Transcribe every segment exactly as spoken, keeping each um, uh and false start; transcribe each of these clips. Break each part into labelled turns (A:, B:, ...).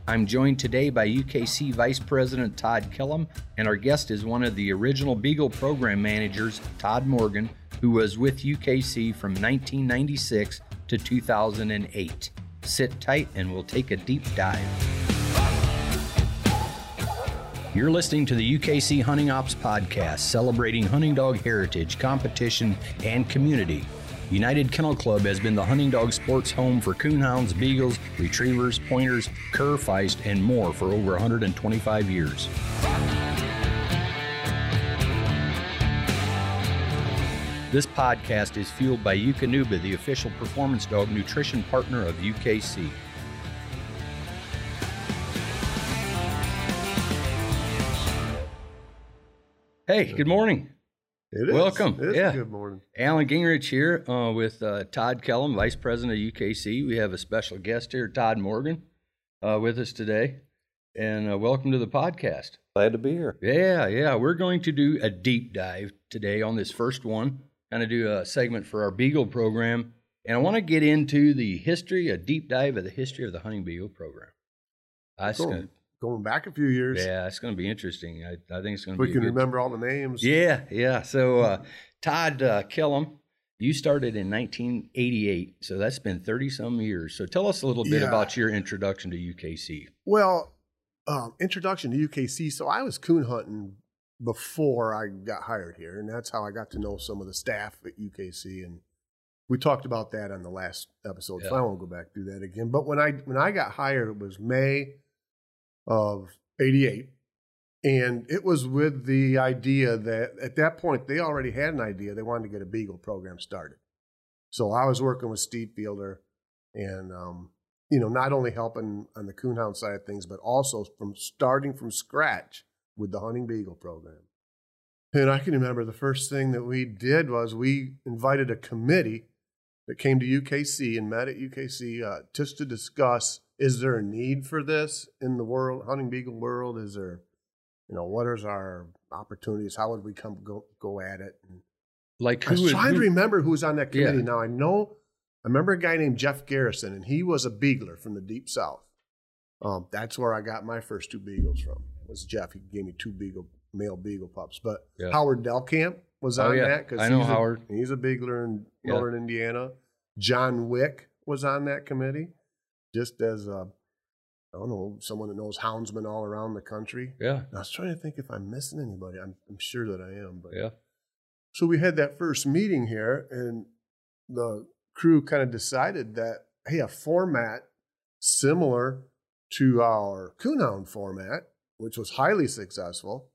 A: I'm joined today by U K C Vice President Todd Killam, and our guest is one of the original Beagle program managers, Todd Morgan, who was with U K C from nineteen ninety-six to two thousand eight. Sit tight and we'll take a deep dive. You're listening to the U K C Hunting Ops Podcast, celebrating hunting dog heritage, competition, and community. United Kennel Club has been the hunting dog sports home for coonhounds, beagles, retrievers, pointers, cur, feist, and more for over one hundred twenty-five years. This podcast is fueled by Eukanuba, the official performance dog nutrition partner of U K C. Hey, good morning.
B: It is.
A: Welcome.
B: It is
A: yeah.
B: Good morning.
A: Alan Gingrich here uh, with uh, Todd Killam, Vice President of U K C. We have a special guest here, Todd Morgan, uh, with us today. And uh, welcome to the podcast.
C: Glad to be here.
A: Yeah, yeah. We're going to do a deep dive today on this first one. Kind of do a segment for our Beagle program. And I want to get into the history, a deep dive of the history of the Hunting Beagle program. That's
B: Going,
A: gonna,
B: going back a few years.
A: yeah, it's going to be interesting. I, I think it's going to
B: We
A: be
B: can
A: a good
B: remember all the names.
A: Yeah, yeah. So uh, Todd uh, Killam, you started in nineteen eighty-eight, so that's been thirty-some years. So tell us a little bit
B: Yeah.
A: about your introduction to U K C.
B: Well, um, introduction to U K C. So I was coon hunting before I got hired here, and that's how I got to know some of the staff at U K C. And we talked about that on the last episode, so
A: Yeah.
B: I won't go back through that again. But when I when I got hired, it was May of eighty-eight. And it was with the idea that at that point, they already had an idea. They wanted to get a Beagle program started. So I was working with Steve Fielder and, um, you know, not only helping on the coonhound side of things, but also from starting from scratch with the Hunting Beagle program. And I can remember the first thing that we did was we invited a committee that came to U K C and met at U K C uh, just to discuss, is there a need for this in the world, Hunting Beagle world? Is there, you know, what is our opportunities? How would we come go, go at it? And
A: Like
B: I
A: who
B: was
A: was
B: trying
A: who,
B: to remember who was on that committee.
A: Yeah.
B: Now I know, I remember a guy named Jeff Garrison, and he was a beagler from the Deep South. Um, that's where I got my first two beagles from. Was Jeff? He gave me two beagle male beagle pups. But
A: Yeah.
B: Howard Delcamp was
A: Oh,
B: on
A: yeah.
B: that because
A: I know
B: he's
A: Howard.
B: A, he's a beagler in
A: Yeah.
B: northern Indiana. John Wick was on that committee, just as a, I don't know, someone that knows houndsmen all around the country.
A: Yeah,
B: I was trying to think if I'm missing anybody. I'm, I'm sure that I am. But
A: yeah.
B: so we had that first meeting here, and the crew kind of decided that, hey, a format similar to our coonhound format, which was highly successful,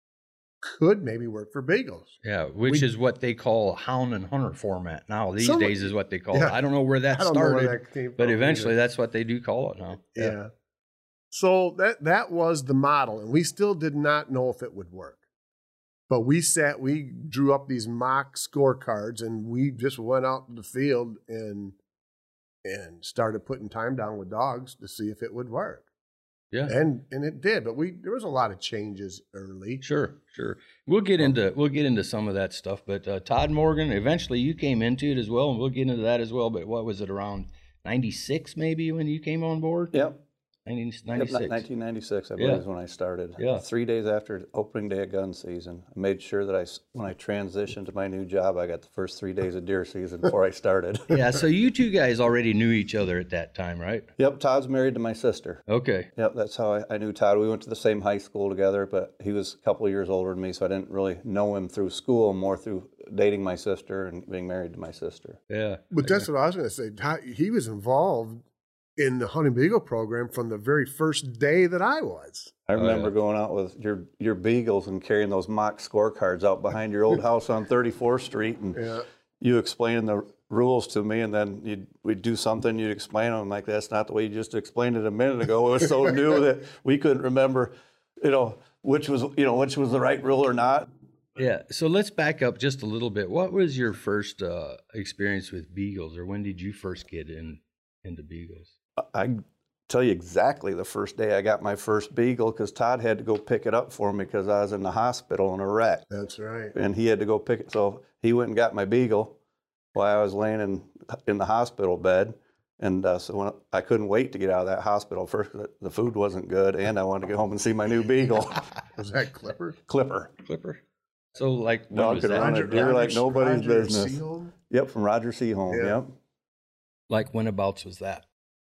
B: could maybe work for beagles.
A: Yeah, which
B: We-
A: is what they call hound and hunter format now. These
B: Some-
A: days is what they call
B: Yeah.
A: it. I don't know where that
B: I don't know
A: started,
B: where that came
A: but
B: from
A: eventually
B: either.
A: that's what they do call it now.
B: Yeah. So that that was the model, and we still did not know if it would work. But we sat, we drew up these mock scorecards, and we just went out to the field and and started putting time down with dogs to see if it would work.
A: Yeah.
B: And and it did, but we there was a lot of changes early.
A: Sure, sure. We'll get into we'll get into some of that stuff. But uh, Todd Morgan, eventually you came into it as well, and we'll get into that as well. But what was it, around ninety-six maybe when you came on board?
C: Yep.
A: nineteen
C: Yep,
A: ninety-six.
C: nineteen ninety-six, I believe,
A: Yeah.
C: is when I started.
A: Yeah.
C: Three days after opening day of gun season, I made sure that I, s- when I transitioned to my new job, I got the first three days of deer season before I started.
A: Yeah. So you two guys already knew each other at that time, right?
C: Yep, Todd's married to my sister.
A: Okay.
C: Yep, that's how I, I knew Todd. We went to the same high school together, but he was a couple of years older than me, so I didn't really know him through school, more through dating my sister and being married to my sister.
A: Yeah.
B: But that's what I was going to say. Ty- He was involved in the Hunting Beagle program from the very first day that I was.
C: I remember
A: yeah.
C: going out with your your beagles and carrying those mock scorecards out behind your old house on thirty-fourth Street, and
B: Yeah.
C: you explaining the rules to me, and then you'd, we'd do something, you'd explain them. I'm like, that's not the way you just explained it a minute ago. It was so new that we couldn't remember, you know, which was, you know, which was the right rule or not.
A: Yeah. So let's back up just a little bit. What was your first uh, experience with beagles, or when did you first get in into beagles?
C: I tell you exactly the first day I got my first beagle, because Todd had to go pick it up for me because I was in the hospital in a wreck.
B: That's right.
C: And he had to go pick it. So he went and got my beagle while I was laying in, in the hospital bed. And uh, so when I couldn't wait to get out of that hospital. First, the food wasn't good, and I wanted to get home and see my new beagle.
B: Was that Clipper?
C: Clipper.
A: Clipper. So like when
C: Dog
A: was
C: could
A: that?
C: run a deer like nobody's
B: Roger
C: business.
B: Seaholm?
C: Yep, from Roger Seaholm.
B: Yeah.
C: Yep.
A: Like whenabouts was that?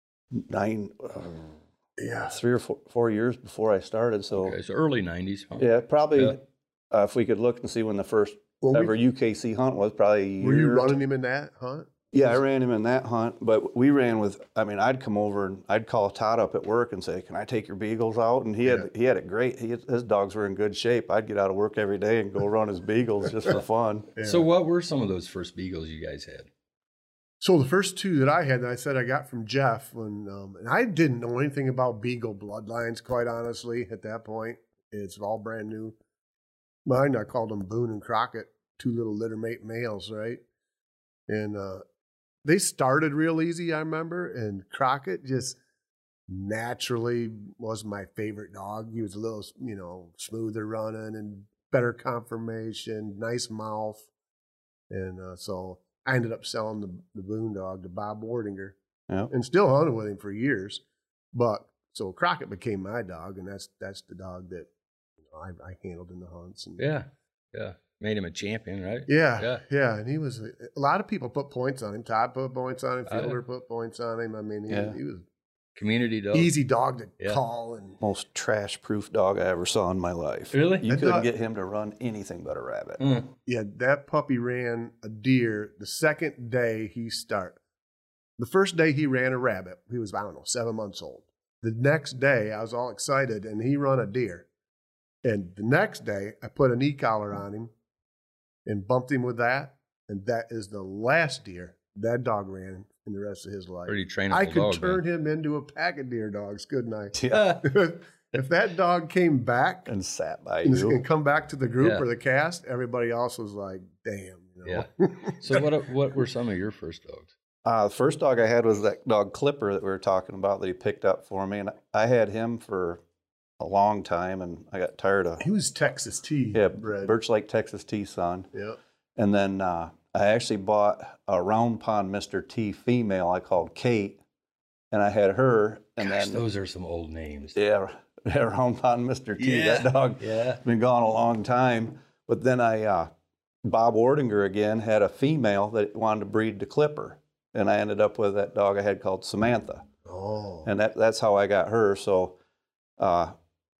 C: Nine, uh,
B: Yeah.
C: three or four, four years before I started. So
A: Okay, so early nineties. Huh?
C: yeah, probably
A: Yeah.
C: Uh, if we could look and see when the first
B: Well, we-
C: ever U K C hunt was, probably a year.
B: Were you running him in that hunt?
C: Yeah, I ran him in that hunt, but we ran with, I mean, I'd come over and I'd call Todd up at work and say, can I take your beagles out? And he had he had it great. He, his dogs were in good shape. I'd get out of work every day and go run his beagles just for fun.
B: Yeah.
A: So what were some of those first beagles you guys had?
B: So the first two that I had, that I said I got from Jeff, when um, and I didn't know anything about beagle bloodlines, quite honestly, at that point. It's all brand new. Mine, I called them Boone and Crockett, two little littermate males, right? And uh, they started real easy, I remember, and Crockett just naturally was my favorite dog. He was a little, you know, smoother running and better conformation, nice mouth. And uh, so I ended up selling the, the Boone dog to Bob Wardinger,
C: Yeah.
B: and still hunted with him for years. But so Crockett became my dog, and that's that's the dog that you know, I, I handled in the hunts. And
A: Yeah, yeah. Made him a champion, right?
B: yeah,
A: Yeah.
B: yeah, and he was a, a lot of people put points on him. Todd put points on him.
A: Oh, yeah.
B: Fielder put points on him. I mean, he,
C: Yeah.
B: he was
A: Community dog.
B: easy dog to
A: Yeah.
B: call. And
C: Most trash-proof dog I ever saw in my life.
A: Really?
C: You
B: I
C: couldn't
B: thought-
C: get him to run anything but a rabbit.
A: Mm.
B: yeah, that puppy ran a deer the second day he started. The first day he ran a rabbit, he was, I don't know, seven months old. The next day, I was all excited, and he run a deer. And the next day, I put an e-collar on him and bumped him with that, and that is the last deer that dog ran in the rest of his life.
A: Pretty trainable
B: I could
A: dog.
B: turn him into a pack of deer dogs, couldn't I?
C: Yeah.
A: man.
B: If that dog came back
C: And sat by
B: and,
C: you.
B: and come back to the group
A: Yeah.
B: or the cast, everybody else was like, damn. You know?
A: Yeah. So what what were some of your first dogs?
C: Uh, the first dog I had was that dog Clipper that we were talking about that he picked up for me. And I had him for a long time, and I got tired of
B: He was Texas tea
C: yeah,
B: bred.
C: Birch Lake, Texas T son.
B: Yeah.
C: And then uh, I actually bought a Round Pond Mister T female I called Kate, and I had her. And
A: Gosh,
C: then
A: those are some old names.
C: yeah, yeah, Round Pond Mister T.
A: Yeah.
C: That dog
A: Yeah.
C: been gone a long time. But then I, uh, Bob Wardinger again had a female that wanted to breed to Clipper, and I ended up with that dog I had called Samantha,
B: Oh.
C: and that that's how I got her. So uh,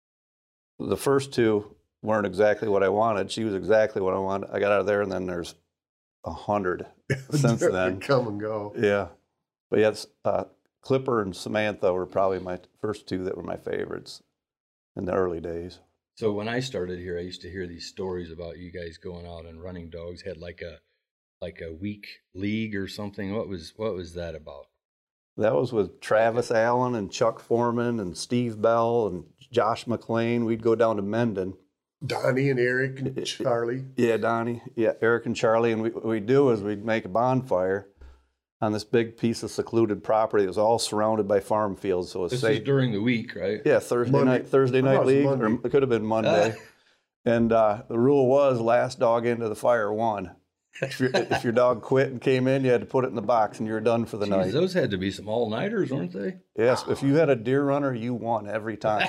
C: the first two weren't exactly what I wanted. She was exactly what I wanted. I got out of there, and then there's a hundred since then.
B: Come and go.
C: Yeah, but yes, uh, Clipper and Samantha were probably my first two that were my favorites in the early days.
A: So when I started here, I used to hear these stories about you guys going out and running dogs. Had like a like a week league or something. What was what was that about?
C: That was with Travis Allen and Chuck Foreman and Steve Bell and Josh McLean. We'd go down to Mendon.
B: Donnie and Eric and Charlie.
C: Yeah, Donnie. Yeah, Eric and Charlie. And we, what we'd do is we'd make a bonfire on this big piece of secluded property that was all surrounded by farm fields. So it was
A: This
C: safe.
A: was during the week, right?
C: Yeah, Thursday
B: Monday.
C: night, Thursday
B: I thought
C: night
B: it was
C: league,
B: Monday.
C: or it could have been Monday. And uh, the rule was last dog into the fire won. If, your if your dog quit and came in, you had to put it in the box and you were done for the
A: Jeez,
C: night.
A: those had to be some all-nighters, weren't they?
C: Yes, if you had a deer runner, you won every time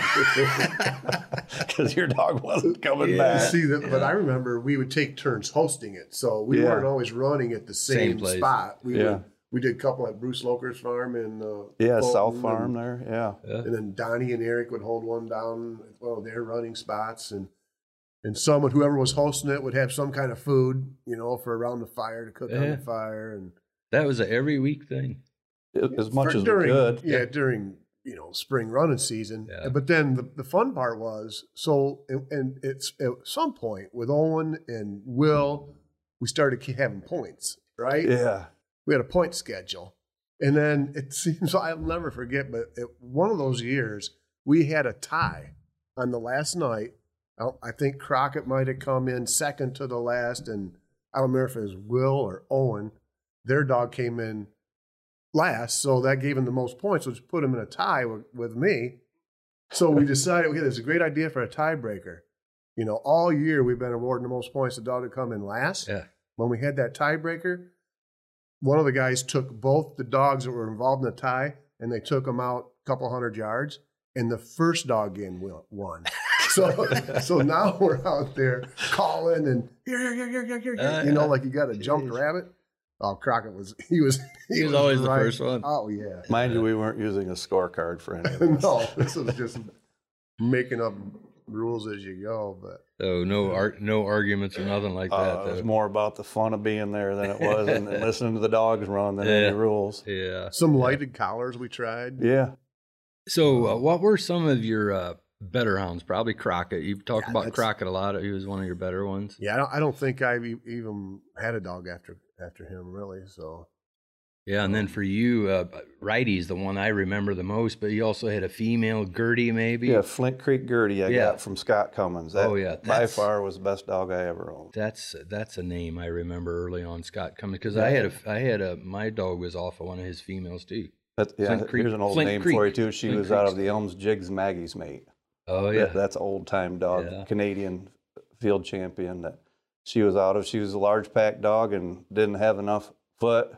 C: because your dog wasn't coming
A: Yeah.
C: back.
B: See that, but I remember we would take turns hosting it, so we
C: Yeah.
B: weren't always running at the
A: Same
B: same,
A: place.
B: spot. We
C: Yeah.
B: would, we did a couple at Bruce Loker's farm in uh,
C: Yeah,
B: Fulton,
C: South
B: and-
C: Farm there. Yeah,
A: Yeah.
B: and then Donnie and Eric would hold one down at one of their running spots, and and someone, whoever was hosting it, would have some kind of food, you know, for around the fire to cook on
A: Yeah.
B: the fire, and
A: That was a every week thing.
C: as much
B: for-
C: as
B: during,
C: we could.
B: yeah, during you know spring running season.
A: Yeah.
B: But then the, the fun part was so, and, and it's at some point with Owen and Will, we started ke- having points, right?
C: Yeah,
B: We had a point schedule, and then it seems I'll never forget. But it, one of those years, we had a tie on the last night. I, don't- I think Crockett might have come in second to the last, and I don't remember if it was Will or Owen. Their dog came in last, so that gave him the most points, which put him in a tie with, with me. So we decided, okay, this is a great idea for a tiebreaker. You know, all year we've been awarding the most points to dog to come in last.
A: Yeah.
B: When we had that tiebreaker, one of the guys took both the dogs that were involved in the tie, and they took them out a couple hundred yards, and the first dog in won. So, so now we're out there calling and here, here, here, here, here, here,
A: Uh,
B: you know, like you got a jumped rabbit. Oh, Crockett was he was
A: he, he was, was always right. the first one.
B: Oh yeah.
C: Mind you, we weren't using a scorecard for any of this.
B: No, this was just making up rules as you go. But
A: so no art, no arguments or nothing like
C: uh,
A: that.
C: It was
A: though.
C: more about the fun of being there than it was and, and listening to the dogs run than
A: yeah.
C: any rules.
A: Yeah.
B: Some lighted collars we tried.
C: Yeah.
A: So, uh, what were some of your uh, better hounds? Probably Crockett. You've talked
B: Yeah,
A: about
B: that's-
A: Crockett a lot. He was one of your better ones.
B: Yeah, I don't, I don't think I've e- even had a dog after after him really. So
A: Yeah, and then for you, uh, Righty's the one I remember the most, but you also had a female, Gertie, maybe?
C: Yeah, Flint Creek Gertie I
A: Yeah.
C: got from Scott Cummins. That
A: Oh, yeah,
C: by
A: that's-
C: far was the best dog I ever owned.
A: That's that's a name I remember early on, Scott Cummins, because I had a I had a my dog was off of one of his females too.
C: That, yeah,
A: Flint Creek-
C: here's an old
A: Flint
C: name
A: Creek.
C: for you too. She
A: Flint
C: was out
A: Creek's
C: of the Elms Jigs Maggie's mate.
A: Oh yeah,
C: That, that's old time dog,
A: Yeah.
C: Canadian field champion that she was out of. She was a large pack dog and didn't have enough foot,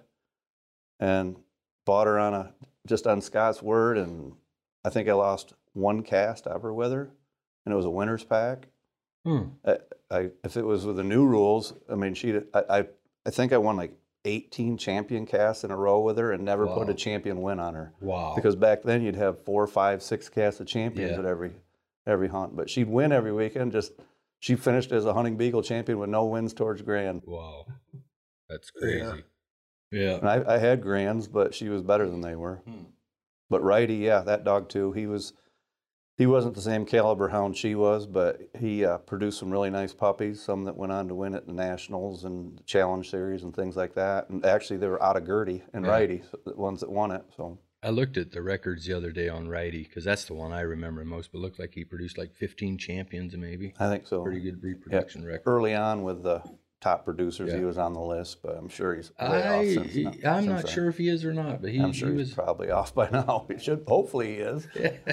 C: and bought her on a just on Scott's word, and I think I lost one cast ever with her, and it was a winner's pack.
A: Hmm.
C: I, I if it was with the new rules, I mean she I I, I think I won like eighteen champion casts in a row with her and never
A: Wow.
C: put a champion win on her.
A: Wow.
C: Because back then you'd have four, five, six casts of champions
A: Yeah.
C: at every every hunt. But she'd win every weekend. Just she finished as a hunting beagle champion with no wins towards grand.
A: Wow, that's crazy. Yeah.
C: And I, I had grands, but she was better than they were.
A: Hmm.
C: But Righty, yeah, that dog too. He was he wasn't the same caliber hound she was, but he uh, produced some really nice puppies. Some that went on to win at the Nationals and the Challenge Series and things like that. And actually, they were out of Gertie and
A: Yeah.
C: Righty, the ones that won it. So.
A: I looked at the records the other day on Righty because that's the one I remember most. But it looked like he produced like fifteen champions, maybe.
C: I think so.
A: Pretty good reproduction record.
C: Early on with the top producers,
A: Yeah.
C: he was on the list, but I'm sure he's way
A: I
C: off since.
A: he-
C: now-
A: I'm
C: since
A: not
C: then.
A: sure if he is or not, but he,
C: I'm sure
A: he
C: he's
A: was.
C: probably off by now. He should. Hopefully he is.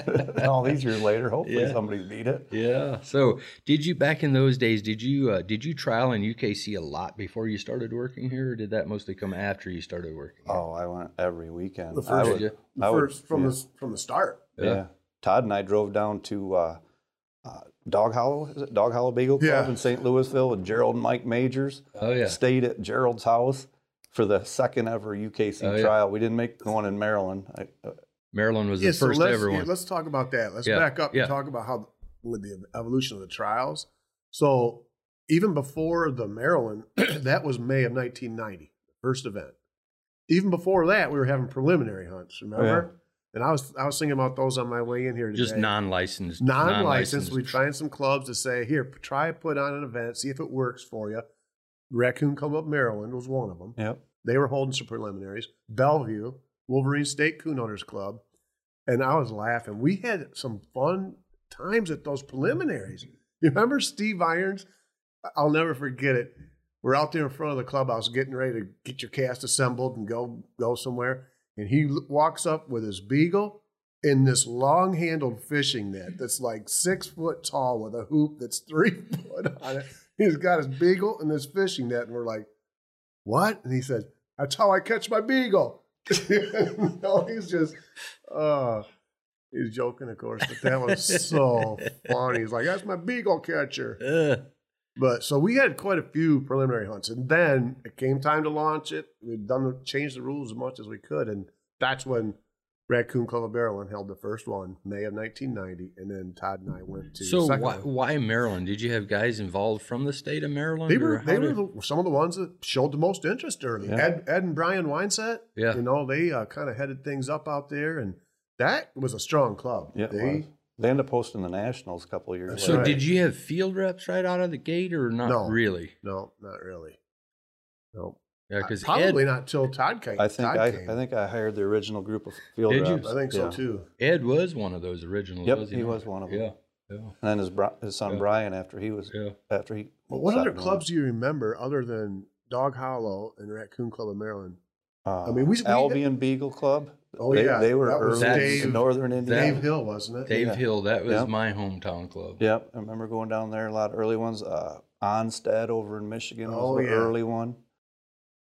C: All these years later, hopefully
A: Yeah.
C: somebody's beat it.
A: Yeah. So, did you back in those days? Did you uh, did you trial in U K C a lot before you started working here, or did that mostly come after you started working? Here?
C: Oh, I went every weekend.
B: The
C: I
B: first-
C: would,
A: Yeah.
B: the
C: I would-
B: first from
C: yeah.
B: the from the start.
C: Yeah.
A: Yeah.
C: Todd and I drove down to uh, uh, Dog Hollow. Is it Dog Hollow Beagle Club
B: Yeah.
C: in Saint Louisville with Gerald and Mike Majors?
A: Oh yeah.
C: Stayed at Gerald's house for the second ever U K C
A: Oh, yeah.
C: trial. We didn't make the one in Maryland. I, uh,
A: Maryland was
B: Yeah,
A: the
B: so
A: first
B: let's,
A: ever
B: yeah,
A: one.
B: let's talk about that. Let's
A: Yeah,
B: back up
A: yeah.
B: and talk about how with the evolution of the trials. So even before the Maryland, that was May of nineteen ninety, the first event. Even before that, we were having preliminary hunts. Remember? And I was I was thinking about those on my way in here today.
A: Just non-licensed.
B: non-licensed. We'd find some clubs to say, here, try put on an event, see if it works for you. Raccoon Club of Maryland was one of them.
C: yep.
B: They were holding some preliminaries. Bellevue, Wolverine State Coon Hunters Club. And I was laughing. We had some fun times at those preliminaries. You remember Steve Irons? I'll never forget it. We're out there in front of the clubhouse getting ready to get your cast assembled and go go somewhere. And he l- walks up with his beagle in this long-handled fishing net that's like six foot tall with a hoop that's three foot on it. He's got his beagle and this fishing net, and we're like, what? And he says, that's how I catch my beagle. No, he's just, uh, he's joking, of course, but that was so funny. He's like, that's my beagle catcher.
A: Ugh.
B: But so we had quite a few preliminary hunts, and then it came time to launch it. We'd done the, changed the rules as much as we could, and that's when Raccoon Club of Maryland held the first one, May of nineteen ninety, and then Todd and I went to the
A: So
B: second
A: why,
B: one.
A: why Maryland? Did you have guys involved from the state of Maryland?
B: They
A: or
B: were
A: how
B: they
A: did-
B: were the, some of the ones that showed the most interest early.
C: Yeah.
B: Ed, Ed and Brian Weinset,
A: Yeah.
B: you know, they uh, kind of headed things up out there, and that was a strong club.
C: Yeah, it
B: they,
C: was. They ended up hosting the Nationals a couple of years
B: That's
A: So
C: later.
B: right.
A: did you have field reps right out of the gate, or not
B: No.
A: really?
B: No, not really. No,
A: Yeah, because
B: probably
A: Ed,
B: not till Todd came.
C: I think
B: Todd
C: I,
B: came.
C: I think I hired the original group of field
A: Did you?
C: reps.
B: I think so
C: Yeah.
B: too.
A: Ed was one of those originals.
C: Yep,
A: was he,
C: he
A: not?
C: was one of them.
A: Yeah, yeah,
C: And then his bro- his son
A: Yeah.
C: Brian after he was
A: yeah.
C: after he.
B: But what
C: stopped
B: other
C: doing
B: clubs do you remember other than Dog Hollow and Raccoon Club of Maryland?
C: it. Uh,
B: I mean, we- we-
C: Albion Beagle Club.
B: Oh,
C: they,
B: yeah,
C: they were
B: that was
C: early
A: Dave-
C: in northern Indiana.
B: Dave Hill, wasn't it?
A: Dave
C: Yeah.
A: Hill, that was
C: Yep.
A: my hometown club.
C: Yep, I remember going down there. A lot of early ones. Uh, Onstead over in Michigan was
B: Oh,
C: an
B: yeah.
C: early one.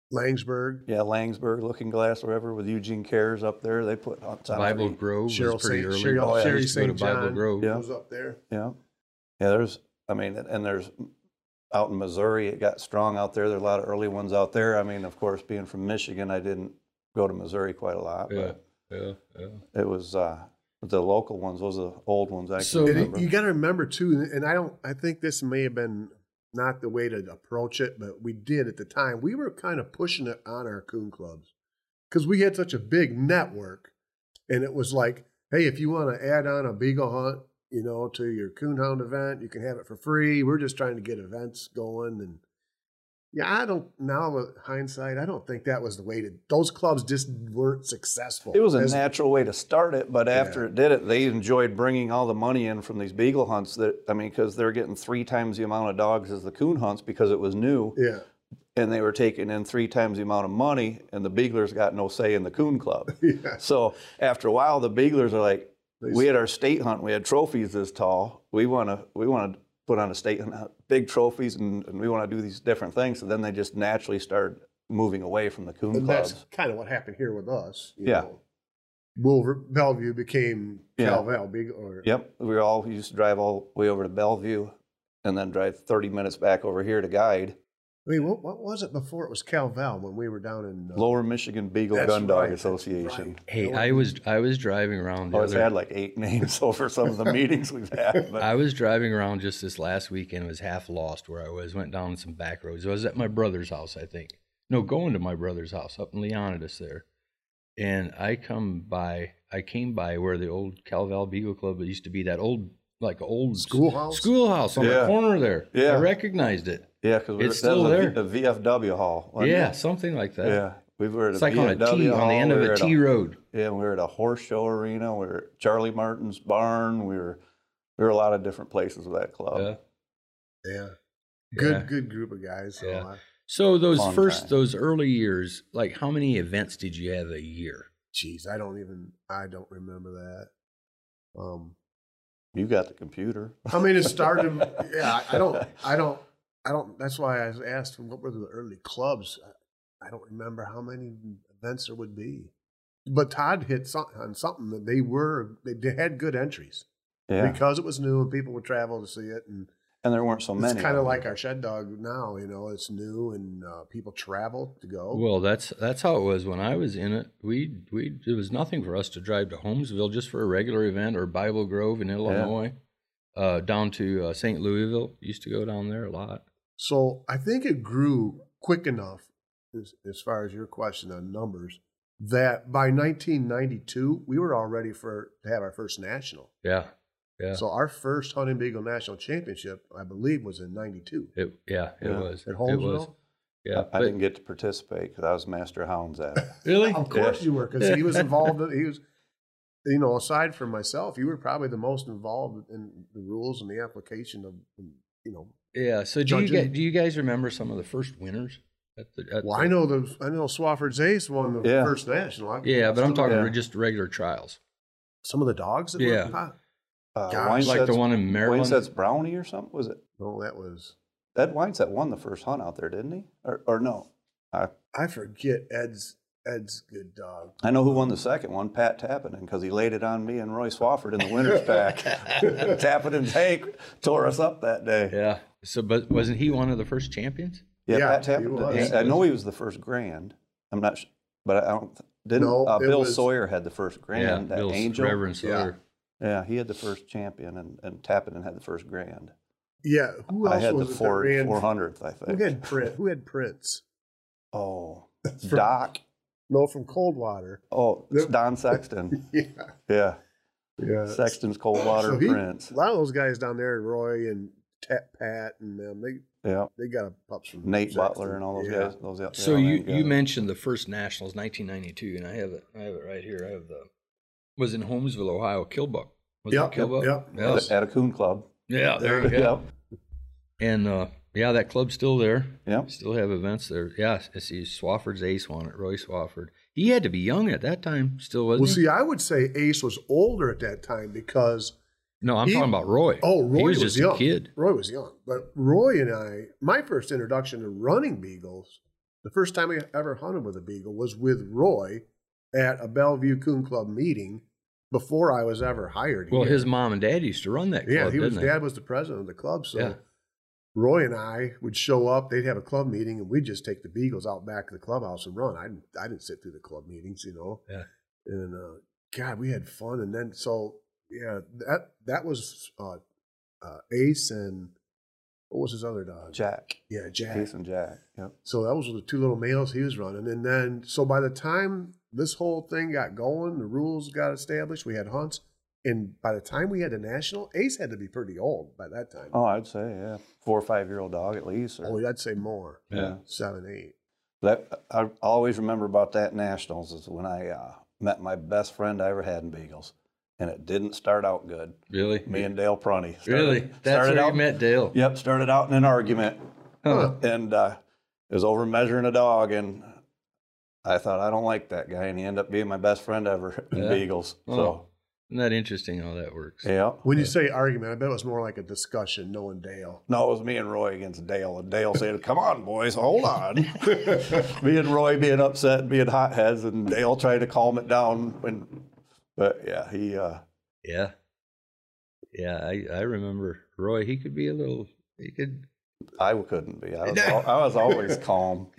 B: Langsburg.
C: Yeah, Langsburg, Looking Glass, wherever, with Eugene Cares up there. They put hunts on
A: Bible
C: every-
A: Grove
B: Cheryl
A: was pretty
B: Saint-
A: early.
B: Cheryl-
A: Oh, yeah, I
B: Sherry
A: used to go to
B: Saint
A: Bible
B: John.
A: Grove.
C: Yeah.
B: Was up there.
C: Yeah. Yeah, there's, I mean, and there's out in Missouri, it got strong out there. There are a lot of early ones out there. I mean, of course, being from Michigan, I didn't go to Missouri quite a lot,
A: Yeah,
C: but
A: yeah, yeah.
C: it was uh, the local ones, those are the old ones I can
A: So-
B: And
C: remember.
B: it- you got to remember too, and I don't. I think this may have been not the way to approach it, but we did at the time. We were kind of pushing it on our coon clubs because we had such a big network, and it was like, hey, if you want to add on a beagle hunt, you know, to your coonhound event, you can have it for free. We're just trying to get events going, and yeah, I don't. Now with hindsight, I don't think that was the way to. Those clubs just weren't successful.
C: It was a
B: As-
C: natural way to start it, but after
B: Yeah.
C: it did it, they enjoyed bringing all the money in from these beagle hunts. That I mean, because they're getting three times the amount of dogs as the coon hunts because it was new,
B: Yeah,
C: and they were taking in three times the amount of money, and the beaglers got no say in the coon club.
B: yeah.
C: So after a while, the beaglers are like,
B: They
C: we had our state hunt, we had trophies this tall. We want to, we want to put on a state hunt, big trophies, and, and we want to do these different things. So then they just naturally started moving away from the coon
B: And
C: clubs.
B: that's kind of what happened here with us. you
C: Yeah.
B: know. Wolver, Bellevue became
C: Yeah.
B: Calvel. Big or
C: Yep, we were all we used to drive all the way over to Bellevue, and then drive thirty minutes back over here to guide.
B: I mean, what, what was it before it was Calvel when we were down in uh,
C: Lower Michigan Beagle
B: That's
C: Gun Dog
B: right, that's
C: Association.
B: right.
A: Hey,
B: You know
A: I
B: what?
A: was I was driving around. The
C: Oh, it's
A: other,
C: had like eight names over some of the meetings we've had. But
A: I was driving around just this last weekend. Was half lost where I was. Went down some back roads. I was at my brother's house, I think. No, going to my brother's house up in Leonidas there. And I come by. I came by where the old Calvel Beagle Club used to be. That old, like old
B: Schoolhouse?
A: Schoolhouse on
C: Yeah.
A: the corner there.
C: Yeah.
A: I recognized it.
C: yeah, because
A: It's
C: that was
A: still
C: a,
A: there.
C: V- a V F W hall. wasn't
A: Yeah,
C: it?
A: something like that.
C: Yeah, we were at
A: It's
C: a
A: like on a
C: V F W
A: T, on the end
C: hall.
A: of
C: We
A: a
C: were at
A: T road.
C: Yeah, we were at a horse show arena. We were at Charlie Martin's barn. We were we were a lot of different places with that club.
A: Yeah.
B: yeah, good
A: Yeah.
B: good group of guys. So
A: Yeah.
B: I,
A: So those
C: Long
A: first,
C: time.
A: those early years, like how many events did you have a year?
B: geez, I don't even I don't remember that. Um,
C: You got the computer.
B: I mean, it started. yeah, I, I don't. I don't. I don't. That's why I asked what were the early clubs. I, I don't remember how many events there would be. But Todd hit some, on something that they were. They, they had good entries
C: Yeah,
B: because it was new and people would travel to see it. And
C: and there weren't so many.
B: it's kind of
C: them.
B: like our shed dog now. You know, it's new and uh, people travel to go.
A: Well, that's that's how it was when I was in it. We we it was nothing for us to drive to Holmesville just for a regular event or Bible Grove in Illinois, uh, down to uh, Saint Louisville. Used to go down there a lot.
B: So I think it grew quick enough, as, as far as your question on numbers, that by nineteen ninety-two we were all ready for to have our first national.
A: Yeah, yeah.
B: So our first Hunting Beagle National Championship, I believe, was in ninety-two.
A: It yeah it
C: Yeah.
A: was
B: At
A: it was
B: Holmesville?
A: yeah.
C: I
A: but-
C: didn't get to participate because I was Master of Hounds at it.
A: really.
B: Of course
C: Yeah.
B: you were, because he was involved. In, he was, you know, aside from myself, you were probably the most involved in the rules and the application of, you know.
A: Yeah. So do you
B: Judging-
A: get, do you guys remember some of the first winners? At the, at
B: Well,
A: the-
B: I know the I know Swafford's Ace won the
C: Yeah.
B: first national. I-
A: Yeah, but I'm talking
C: Yeah.
A: just regular trials,
B: some of the dogs. That
A: Yeah.
B: were, huh?
C: Uh,
B: Gosh.
A: like the
C: Wineset's-
A: one in Maryland.
C: Wineset's Brownie or something was it?
B: No, that was.
C: Ed Wineset won the first hunt out there, didn't he? Or, or no? I
B: I forget Ed's Ed's good dog.
C: I know who won the second one, Pat Tappenden, because he laid it on me and Roy Swafford in the winner's pack. Tappenden's Hank tore us up that day.
A: Yeah. So, but wasn't he one of the first champions?
C: Yeah,
B: Yeah,
C: Pat
B: he
C: Tappenden.
B: was.
C: I know he was the first grand. I'm not, sure, but I don't. Didn't
B: No,
C: uh,
B: it
C: Bill
B: was-
C: Sawyer had the first grand? that
A: Bill's
C: Angel.
A: Reverend
B: Yeah.
A: Sawyer.
C: Yeah, he had the first champion, and, and Tappenden had the first grand.
B: Yeah, who else
C: I had the
B: was it that
C: four
B: ran-
C: four hundredth, I
B: Who
C: think.
B: had Prince? Who had Prince?
C: Oh,
B: From-
C: Doc.
B: No, from Coldwater.
C: Oh, it's
B: Yep.
C: Don Sexton.
B: Yeah,
C: Yeah,
B: yeah.
C: Sexton's Coldwater
B: So he-
C: Prince.
B: A lot of those guys down there, Roy and Tat, Pat, and them, they
C: Yeah,
B: they got a pups from
C: Nate
B: Sexton.
C: Butler and all those
B: Yeah.
C: guys. Those out
A: So
C: there,
A: you,
C: they
A: you
C: got-
A: mentioned the first nationals, nineteen ninety-two, and I have it. I have it right here. I have the was in Holmesville, Ohio, Killbuck. Was
B: Yep,
A: it Killbuck?
B: yep,
A: Yeah.
C: at, at a coon club.
A: Yeah, there you go.
C: Yep.
A: And uh, yeah, that club's still there.
C: Yep.
A: Still have events there. Yeah, I see Swafford's Ace won it. Roy Swafford. He had to be young at that time. Still wasn't
B: Well,
A: he?
B: see, I would say Ace was older at that time because
A: No, I'm
B: he-
A: talking about Roy.
B: oh, Roy
A: he was,
B: was,
A: just
B: young.
A: a kid.
B: Roy was young, but Roy and I, my first introduction to running beagles The first time I ever hunted with a beagle was with Roy at a Bellevue Coon Club meeting before I was ever hired.
A: Well,
B: here.
A: his mom and dad used to run that club,
B: yeah, he was.
A: didn't they?
B: Dad was the president of the club, so
A: Yeah.
B: Roy and I would show up. They'd have a club meeting, and we'd just take the beagles out back of the clubhouse and run. I didn't. I didn't sit through the club meetings, you know.
A: Yeah.
B: And uh, God, we had fun. And then so yeah, that that was uh, uh, Ace and what was his other dog?
C: Jack.
B: Yeah, Jack.
C: Ace and Jack. Yep.
B: So that was the two little males he was running. And then, so by the time this whole thing got going, the rules got established, we had hunts. And by the time we had the national, Ace had to be pretty old by that time.
C: Oh, I'd say, yeah. Four or five year old dog at least. Or,
B: Oh, I'd say more.
C: yeah.
B: Seven, eight.
C: That I always remember about that nationals is when I uh, met my best friend I ever had in beagles. And it didn't start out good.
A: Really?
C: Me and Dale Prunty. Started,
A: Really? That's
C: started
A: where
C: out,
A: you met Dale.
C: Yep, started out in an argument.
A: Huh.
C: And uh, it was over measuring a dog, and I thought, I don't like that guy, and he ended up being my best friend ever in
A: Yeah.
C: beagles.
A: Oh.
C: So,
A: Isn't that interesting how that works?
C: yeah.
B: When you say argument, I bet it was more like a discussion, knowing Dale.
C: No, it was me and Roy against Dale, and Dale said, come on, boys, hold on. Me and Roy being upset and being hotheads, and Dale tried to calm it down. When, but, yeah, he... Uh,
A: Yeah. Yeah, I, I remember Roy, he could be a little, he could.
C: I couldn't be. I was, al- I was always calm.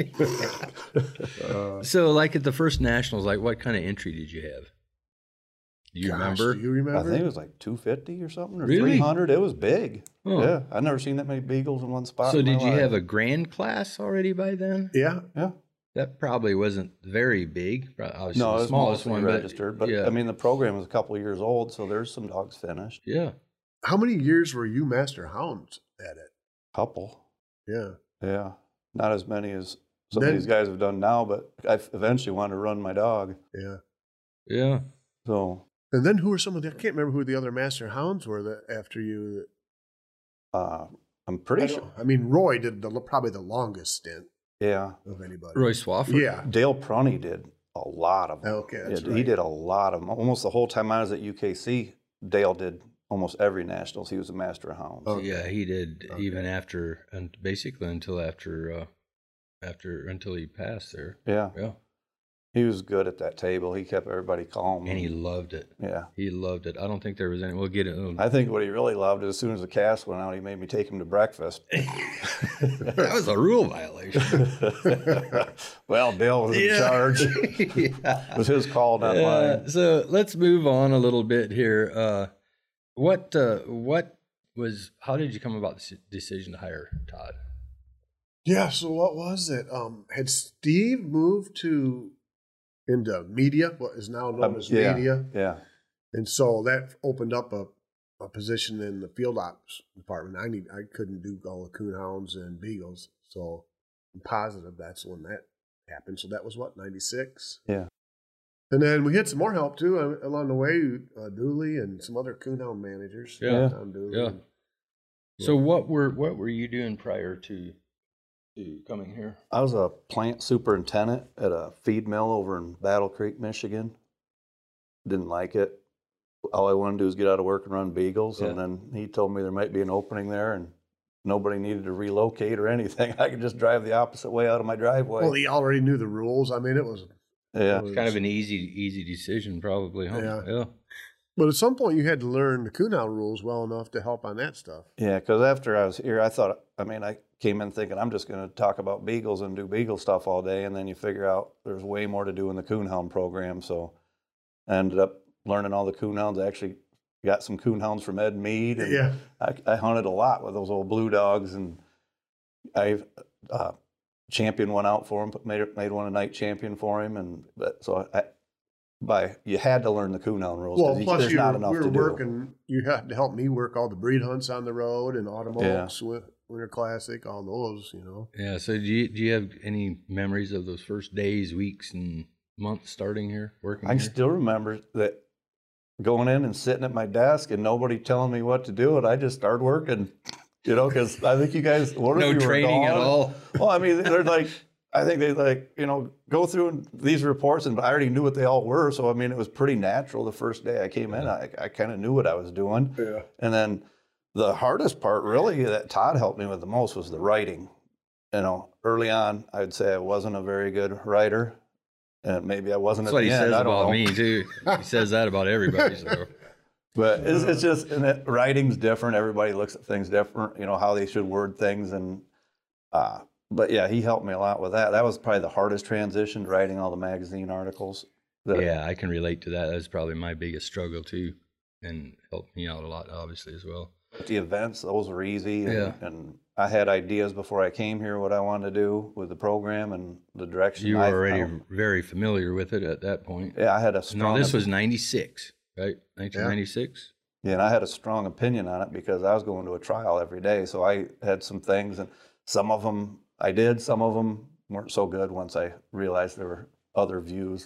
B: Uh,
A: So like at the first nationals, like what kind of entry did you have? Do you
B: gosh,
A: remember?
B: Do you
C: I
B: remember?
C: think it was like two fifty or something, or
A: Really?
C: three hundred. It was big.
A: Oh.
C: Yeah, I've never seen that many beagles in one spot.
A: So
C: in my
A: did you
C: life.
A: have a grand class already by then?
B: Yeah.
C: Yeah.
A: That probably wasn't very big. Pro- Obviously
C: No, it
A: the
C: was
A: smallest
C: mostly
A: one,
C: registered, but
A: yeah.
C: I mean the program was a couple of years old, so there's some dogs finished.
A: yeah.
B: How many years were you master hounds at it?
C: Couple.
B: Yeah.
C: Yeah, not as many as some
B: Then-
C: of these guys have done now, but I eventually wanted to run my dog.
B: Yeah.
A: Yeah.
C: So
B: And then who were some of the, I can't remember who the other master hounds were that after you.
C: uh, I'm pretty
B: I,
C: sure.
B: don't- I mean, Roy did the, probably the longest stint
C: Yeah,
B: of anybody.
A: Roy Swafford.
B: Yeah.
C: Dale Prunty did a lot of them.
B: Okay, that's
C: Yeah,
B: right.
C: He did a lot of them. Almost the whole time I was at U K C, Dale did almost every nationals. He was a master of hounds.
B: Okay.
A: Yeah, he did
B: Okay.
A: even after, and basically until after, uh, after, until he passed there.
C: Yeah,
A: Yeah.
C: he was good at that table. He kept everybody calm.
A: And he loved it.
C: yeah.
A: He loved it. I don't think there was any, we'll get it.
C: I think what he really loved is as soon as the cast went out, he made me take him to breakfast.
A: That was a rule violation.
C: Well, Dale was in
A: Yeah.
C: charge.
A: Yeah.
C: It was his call, not
A: Uh,
C: mine.
A: so let's move on a little bit here. Uh, what uh, what was? How did you come about the s- decision to hire Todd?
B: Yeah. So what was it? Um, had Steve moved to into media, what is now known
C: Um,
B: as
C: yeah,
B: media,
C: yeah.
B: and so that opened up a, a position in the field ops department. I need I couldn't do all the coonhounds and beagles, so I'm positive that's when that happened. So that was what ninety-six.
C: Yeah.
B: And then we had some more help too uh, along the way, uh, Dooley and some other coonhound managers.
A: Yeah.
B: Tom Dooley.
A: Yeah. So what were what were you doing prior to to coming here?
C: I was a plant superintendent at a feed mill over in Battle Creek, Michigan. Didn't like it. All I wanted to do was get out of work and run beagles.
A: Yeah.
C: And then he told me there might be an opening there and nobody needed to relocate or anything. I could just drive the opposite way out of my driveway.
B: Well, he already knew the rules. I mean, it was.
C: yeah.
B: it was-
A: Kind of an easy easy decision, probably. Huh?
B: Yeah.
A: Yeah.
B: But at some point, you had to learn the coonhound rules well enough to help on that stuff.
C: Yeah, because after I was here, I thought, I mean, I came in thinking I'm just going to talk about beagles and do beagle stuff all day. And then you figure out there's way more to do in the coonhound program. So I ended up learning all the coonhounds. I actually got some coonhounds from Ed Mead. And
B: Yeah.
C: I, I hunted a lot with those old blue dogs. And I uh, championed one out for him, made, made one a night champion for him. And but so I, by you had to learn the coonhound rules. 'cause
B: Well,
C: you-
B: plus
C: there's
B: you
C: not
B: were,
C: enough
B: we were
C: to do.
B: working. You had to help me work all the breed hunts on the road and autumn
C: Yeah.
B: oaks, win- winter classic, all those. You know.
A: Yeah. So do you do you have any memories of those first days, weeks, and months starting here, working
C: I can
A: here?
C: still remember that going in and sitting at my desk and nobody telling me what to do, and I just started working. You know, because I think you guys, what if
A: No
C: you were
A: training at
C: gone?
A: all.
C: Well, I mean, they're like, I think they like, you know, go through these reports, and I already knew what they all were. So I mean, it was pretty natural. The first day I came in, I, I kind of knew what I was doing.
B: Yeah.
C: And then the hardest part, really, that Todd helped me with the most was the writing. you know, early on, I'd say I wasn't a very good writer, and maybe I wasn't
A: That's
C: at
A: what
C: the
A: he
C: end.
A: says
C: I don't
A: about
C: know.
A: me too. He says that about everybody. So.
C: But it's, it's just, and it, writing's different. Everybody looks at things different, you know, how they should word things. And, uh, but yeah, he helped me a lot with that. That was probably the hardest transition, writing all the magazine articles. That,
A: Yeah, I can relate to that. That was probably my biggest struggle too, and helped me out a lot, obviously, as well.
C: The events, those were easy. And,
A: Yeah.
C: and I had ideas before I came here, what I wanted to do with the program and the direction.
A: You were
C: I,
A: already
C: I,
A: very familiar with it at that point.
C: yeah, I had a strong.
A: No, this was ninety-six, right? nineteen ninety-six?
C: Yeah, and I had a strong opinion on it because I was going to a trial every day. So I had some things, and some of them I did, some of them weren't so good once I realized there were other views.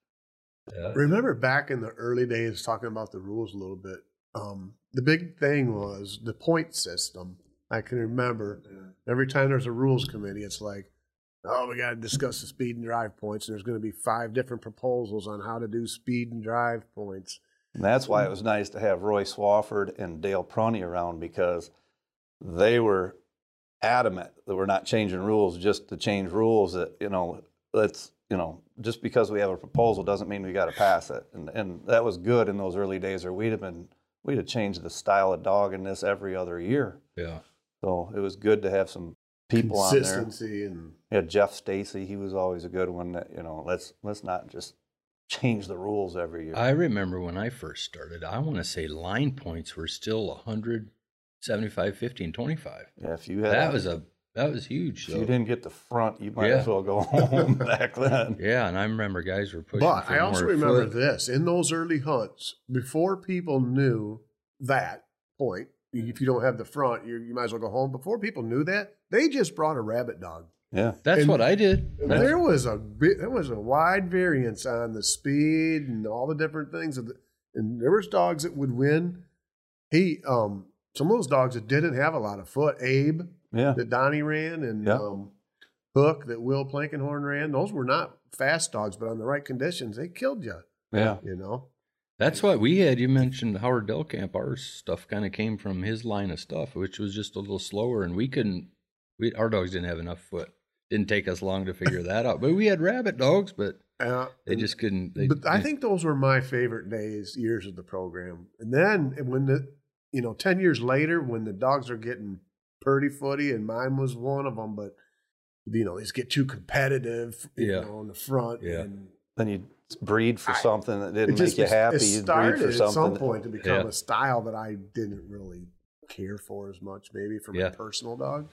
B: Yeah. Remember back in the early days, talking about the rules a little bit, um, the big thing was the point system. I can remember yeah. every time there's a rules committee, it's like, oh, we got to discuss the speed and drive points. And there's going to be five different proposals on how to do speed and drive points.
C: And that's why it was nice to have Roy Swafford and Dale Prunty around, because they were adamant that we're not changing rules just to change rules. That, you know, let's, you know, just because we have a proposal doesn't mean we got to pass it. And and that was good in those early days, or we'd have been, we'd have changed the style of dog in this every other year.
A: Yeah.
C: So it was good to have some people on there.
B: Consistency and
C: yeah, Jeff Stacy, he was always a good one. That, you know, let's let's not just change the rules every year.
A: I remember when I first started, I want to say line points were still one hundred, seventy-five, fifty, and twenty-five.
C: Yeah, if you had
A: that
C: a,
A: was a that was huge.
C: If
A: so.
C: you didn't get the front, you might
A: Yeah.
C: as well go home back then.
A: Yeah, and I remember guys were pushing.
B: But
A: for
B: I also
A: more
B: remember
A: foot.
B: this in those early hunts, before people knew that point, if you don't have the front, you you might as well go home. Before people knew that, they just brought a rabbit dog.
C: Yeah,
A: That's
B: And
A: what I did. That's-
B: There was a bit, there was a wide variance on the speed and all the different things. Of the, and there was dogs that would win. He, um, some of those dogs that didn't have a lot of foot, Abe,
C: yeah,
B: that Donnie ran, and
C: Yeah.
B: um, Hook that Will Plankenhorn ran. Those were not fast dogs, but on the right conditions, they killed you.
C: yeah.
B: You know.
A: That's what we had. You mentioned Howard Delcamp. Our stuff kind of came from his line of stuff, which was just a little slower, and we couldn't. We our dogs didn't have enough foot. Didn't take us long to figure that out. But we had rabbit dogs, but
B: Uh,
A: they just couldn't. They,
B: but I think those were my favorite days, years of the program. And then when the, you know, ten years later, when the dogs are getting purdy footy, and mine was one of them, but you know, these get too competitive, you
A: Yeah.
B: know, on the front.
A: Yeah.
B: And
C: Then you breed for
B: I-
C: something that
B: it
C: didn't
B: just
C: make you happy.
B: It
C: You breed
B: started
C: for
B: at
C: something.
B: some
C: that-
B: point to become
A: Yeah.
B: a style that I didn't really care for as much, maybe for my
A: Yeah.
B: personal dog.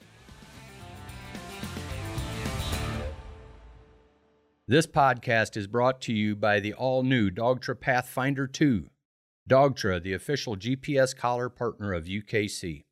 A: This podcast is brought to you by the all-new Dogtra Pathfinder two. Dogtra, the official G P S collar partner of U K C.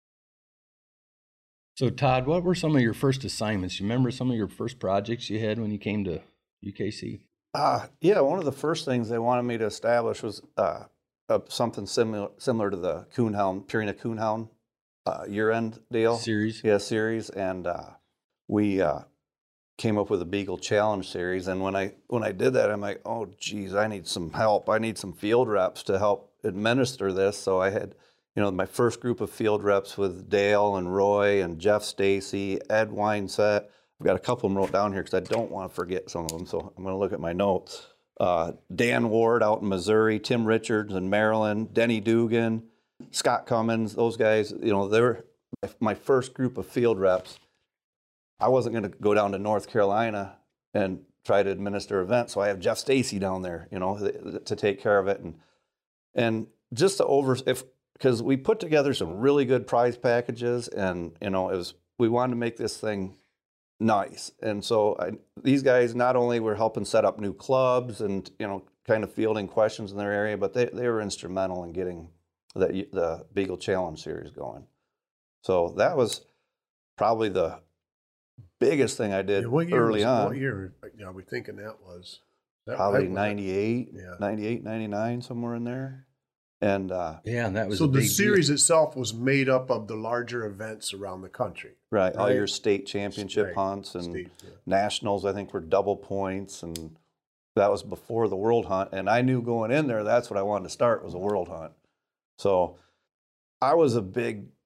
A: So, Todd, what were some of your first assignments? You remember some of your first projects you had when you came to U K C?
C: Uh, yeah, one of the first things they wanted me to establish was uh, uh, something similar similar to the Coonhound, Purina Coonhound uh, year-end deal.
A: Series?
C: Yeah, series. And uh, we uh, came up with a Beagle Challenge series. And when I when I did that, I'm like, oh, geez, I need some help. I need some field reps to help administer this. So I had, you know, my first group of field reps with Dale and Roy and Jeff Stacy, Ed Winesett. I've got a couple of them wrote down here because I don't want to forget some of them. So I'm going to look at my notes. Uh, Dan Ward out in Missouri, Tim Richards in Maryland, Denny Dugan, Scott Cummins, those guys, you know, they were my first group of field reps. I wasn't going to go down to North Carolina and try to administer events. So I have Jeff Stacy down there, you know, to take care of it. And, and just to over, if, because we put together some really good prize packages, and, you know, it was, we wanted to make this thing nice. And so I, these guys not only were helping set up new clubs and, you know, kind of fielding questions in their area, but they, they were instrumental in getting the, the Beagle Challenge series going. So that was probably the biggest thing I did
B: Yeah, what year
C: early
B: was,
C: on.
B: What year are we thinking that was? That,
C: Probably
B: that was-
C: ninety-eight,
B: Yeah.
C: ninety-eight, ninety-nine, somewhere in there. And uh,
A: Yeah, and that was
B: So
A: a
B: the
A: big
B: series
A: deal.
B: itself was made up of the larger events around the country.
C: right, all
B: Right.
C: your state championship
B: Right.
C: hunts and
B: State, yeah.
C: nationals, I think, were double points, and that was before the world hunt. And I knew going in there, that's what I wanted to start, was a world hunt. So I was a big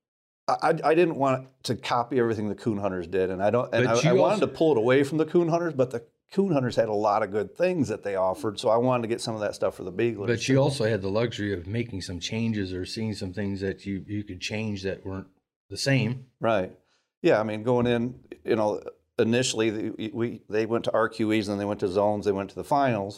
C: I, I didn't want to copy everything the coon hunters did, and I don't. And I,
A: But
C: I
A: you
C: wanted
A: also-
C: to pull it away from the coon hunters, but the coon hunters had a lot of good things that they offered, so I wanted to get some of that stuff for the beaglers.
A: But you also had the luxury of making some changes or seeing some things that you, you could change that weren't the same.
C: Right. Yeah, I mean, going in, you know, initially the, we they went to R Q Es, and then they went to zones, they went to the finals,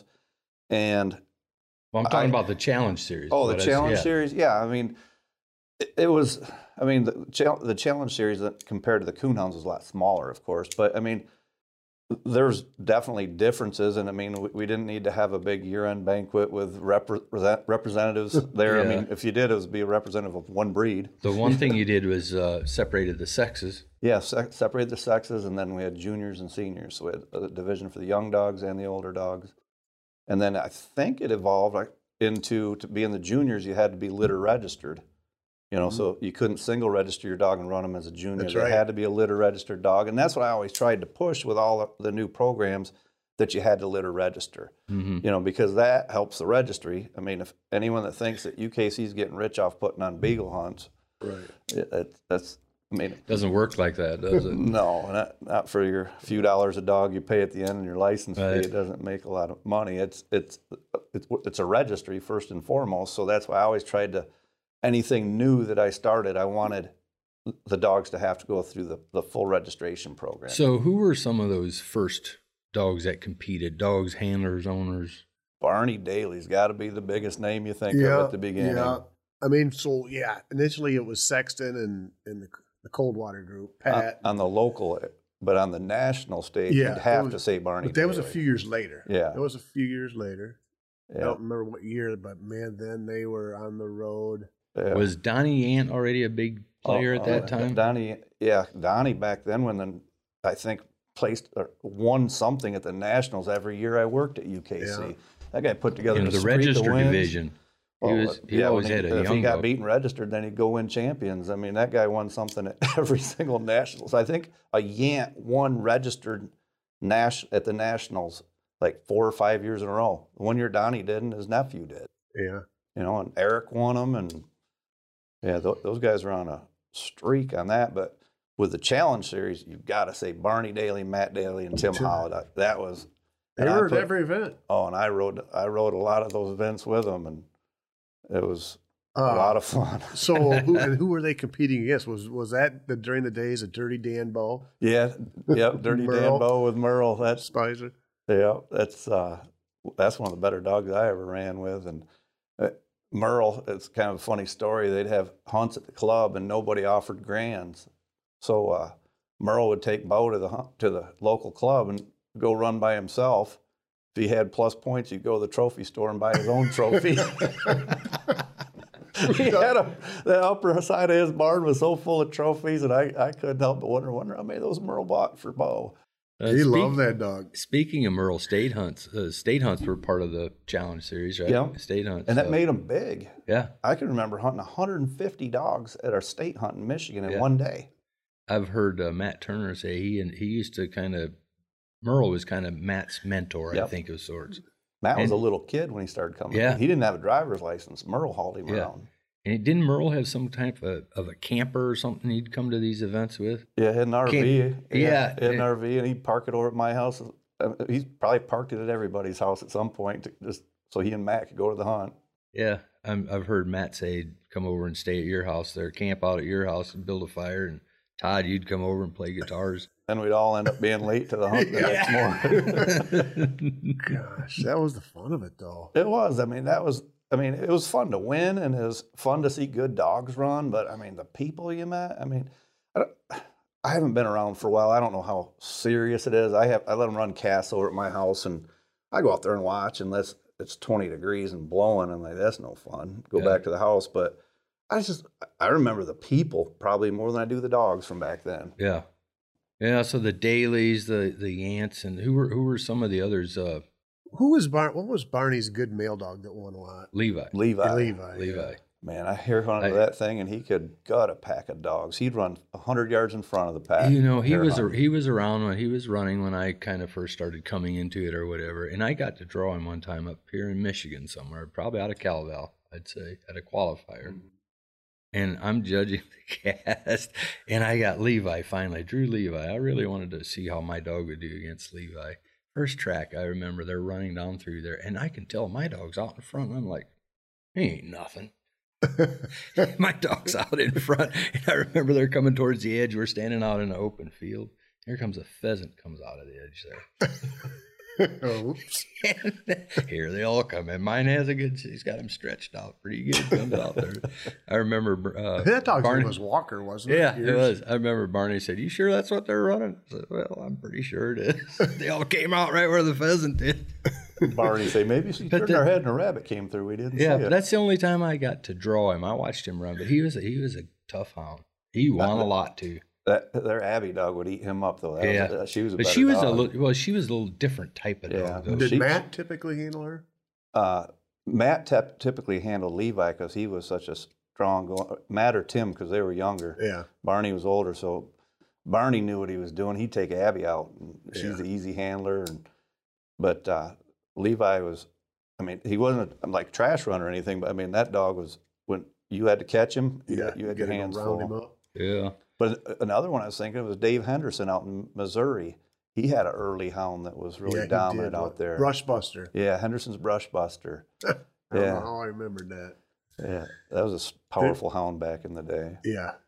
C: and
A: Well, I'm talking
C: I-
A: about the challenge series.
C: oh, the
A: but it's-
C: challenge
A: yeah.
C: series, yeah. I mean, it, it was. I mean, the chal- the challenge series that compared to the coonhounds was a lot smaller, of course, but I mean, there's definitely differences, and I mean, we, we didn't need to have a big year-end banquet with repre- representatives there. I
A: Yeah.
C: mean, if you did, it would be a representative of one breed.
A: The one thing you did was uh, separated the sexes.
C: Yeah, se- separate the sexes, and then we had juniors and seniors. So we had a division for the young dogs and the older dogs. And then I think it evolved like, into, to be in the juniors, you had to be litter registered. You know, so you couldn't single register your dog and run them as a junior.
B: That's
C: They
B: right.
C: had to be a litter registered dog. And that's what I always tried to push with all the new programs, that you had to litter register.
A: Mm-hmm.
C: You know, because that helps the registry. I mean, if anyone that thinks that U K C is getting rich off putting on beagle hunts,
B: Right.
C: it, it, that's, I mean,
A: Doesn't work like that, does it?
C: no, not, not for your few dollars a dog you pay at the end and your license
A: Right.
C: fee. It doesn't make a lot of money. It's, it's, it's, it's a registry first and foremost. So that's why I always tried to, anything new that I started, I wanted the dogs to have to go through the, the full registration program.
A: So who were some of those first dogs that competed? Dogs, handlers, owners?
C: Barney Daly's got to be the biggest name you think
B: Yeah.
C: of at the beginning.
B: Yeah. I mean, so yeah, initially it was Sexton and, and the, the Coldwater group,
C: On,
B: Pat.
C: on the local, but on the national stage,
B: Yeah,
C: you'd have
B: it was-
C: to say Barney
B: but that was a
C: Daly.
B: few years later.
C: Yeah.
B: That was a few years later. I
C: Yeah.
B: don't remember what year, but man, then they were on the road.
C: Yeah.
A: Was Donnie Ant already a big player
C: Oh,
A: at that
C: oh,
A: time?
C: Donnie, yeah, Donnie back then when the, I think placed or won something at the Nationals every year I worked at U K C.
B: Yeah.
C: That guy put together
A: In
C: a
A: the
C: streak of
A: registered
C: wins.
A: division. He,
C: Well,
A: was, he
C: yeah,
A: always
C: when
A: had
C: he,
A: a
C: if
A: young
C: he got
A: dog.
C: beaten registered, then he'd go win champions. I mean, that guy won something at every single Nationals. I think a Yant won registered Nash at the Nationals like four or five years in a row. The one year Donnie did and his nephew did.
B: Yeah.
C: You know, and Eric won them, and yeah, th- those guys are on a streak on that. But with the Challenge Series, you've got to say Barney Daly, Matt Daly, and Tim
B: Tim.
C: Holiday. That was
B: They
C: and I
B: were at
C: put-
B: every event.
C: Oh, and I rode I rode a lot of those events with them, and it was a
B: Uh,
C: lot of fun.
B: So who, and who were they competing against? Was was that the, during the days of Dirty Dan Bow,
C: Yeah, yep, Dirty
B: Merle.
C: Dan Bow with Merle. That's
B: Spicer?
C: yeah, that's uh, that's one of the better dogs I ever ran with, and. Uh, Merle, it's kind of a funny story. They'd have hunts at the club, and nobody offered grands. So uh, Merle would take Bo to the hunt, to the local club and go run by himself. If he had plus points, he'd go to the trophy store and buy his own trophy. He had a, the upper side of his barn was so full of trophies, and I, I couldn't help but wonder, wonder how many of those Merle bought for Bo.
A: Uh,
B: He
A: speak-
B: loved that dog.
A: Speaking of Merle, state hunts, uh, state hunts were part of the challenge series, right?
C: Yeah.
A: State hunts.
C: And that
A: uh,
C: made him big.
A: yeah.
C: I can remember hunting one hundred fifty dogs at our state hunt in Michigan in
A: Yeah.
C: one day.
A: I've heard uh, Matt Turner say he and he used to kind of Merle was kind of Matt's mentor, I
C: Yep.
A: think, of sorts.
C: Matt was
A: And-
C: a little kid when he started coming.
A: Yeah.
C: He didn't have a driver's license. Merle hauled him
A: Yeah.
C: around.
A: And didn't Merle have some type of, of a camper or something he'd come to these events with?
C: Yeah, he had an R V.
A: Can't- yeah.
C: He had an R V, and he'd park it over at my house. Uh, He's probably parked it at everybody's house at some point, to just so he and Matt could go to the hunt.
A: Yeah, I'm, I've heard Matt say, "Come over and stay at your house there, camp out at your house and build a fire." And Todd, you'd come over and play guitars.
C: Then we'd all end up being late to the hunt the next morning.
B: Gosh, that was the fun of it, though.
C: It was. I mean, that was. I mean, it was fun to win, and it was fun to see good dogs run. But I mean, the people you met. I mean, I, don't, I haven't been around for a while. I don't know how serious it is. I have. I let them run casts over at my house, and I go out there and watch, unless it's twenty degrees and blowing. I'm like, that's no fun. Go
A: Yeah.
C: back to the house. But I just, I remember the people probably more than I do the dogs from back then.
A: Yeah, yeah. So the Dailies, the the Yants, and who were who were some of the others? Uh,
B: Who was Bar? What was Barney's good male dog that won a lot?
A: Levi,
C: Levi.
B: Levi.
A: Levi.
C: Man, I hear hunted
A: I-
C: that thing, and he could gut a pack of dogs. He'd run a hundred yards in front of the pack.
A: You know, he
C: hare
A: was a,
C: hunting.
A: he was around when he was running when I kind of first started coming into it or whatever. And I got to draw him one time up here in Michigan somewhere, probably out of Calval, I'd say, at a qualifier. and I'm judging the cast, and I got Levi finally, Drew Levi. I really wanted to see how my dog would do against Levi. First track, I remember they're running down through there, and I can tell my dog's out in front. And I'm like, he ain't nothing. My dog's out in front, and I remember they're coming towards the edge. We're standing out in an open field. Here comes a pheasant, comes out of the edge there.
B: Oops.
A: Here they all come, and mine has a good. He's got him stretched out pretty good. Comes out there. I remember uh,
B: That dog's
A: Barney
B: name was Walker, wasn't it?
A: Yeah, it
B: Yours?
A: was. I remember Barney said, "You sure that's what they're running?" I said, "Well, I'm pretty sure it is." They all came out right where the pheasant did.
C: Barney say, maybe she
A: But
C: turned
A: the-
C: her head and a rabbit came through. We didn't
A: Yeah,
C: see
A: but
C: it.
A: that's the only time I got to draw him. I watched him run, but he was a, he was a tough hound. He won a lot too.
C: That, their Abby dog would eat him up, though. That
A: Yeah,
C: was, uh, she was a
A: but
C: better
A: she was
C: dog.
A: a little well. She was a little different type of
C: Yeah.
A: dog. Though.
B: Did
C: she-
B: Matt typically handle her?
C: Uh, Matt tep- typically handled Levi because he was such a strong, go- Matt or Tim because they were younger.
B: Yeah.
C: Barney was older, so Barney knew what he was doing. He'd take Abby out. And she's
B: Yeah.
C: an easy handler, and but uh, Levi was. I mean, he wasn't a, like trash runner or anything, but I mean that dog was when you had to catch him. You,
B: Yeah.
C: you had your
B: Get him
C: hands
B: round him
C: full.
B: up.
A: Yeah.
C: But another one I was thinking of was Dave Henderson out in Missouri. He had an early hound that was really
B: Yeah, he
C: dominant
B: did.
C: out there.
B: Brush Buster.
C: Yeah, Henderson's Brush Buster.
B: I don't
C: Yeah.
B: know how I remembered that.
C: Yeah, that was a s- powerful hound back in the day.
B: Yeah.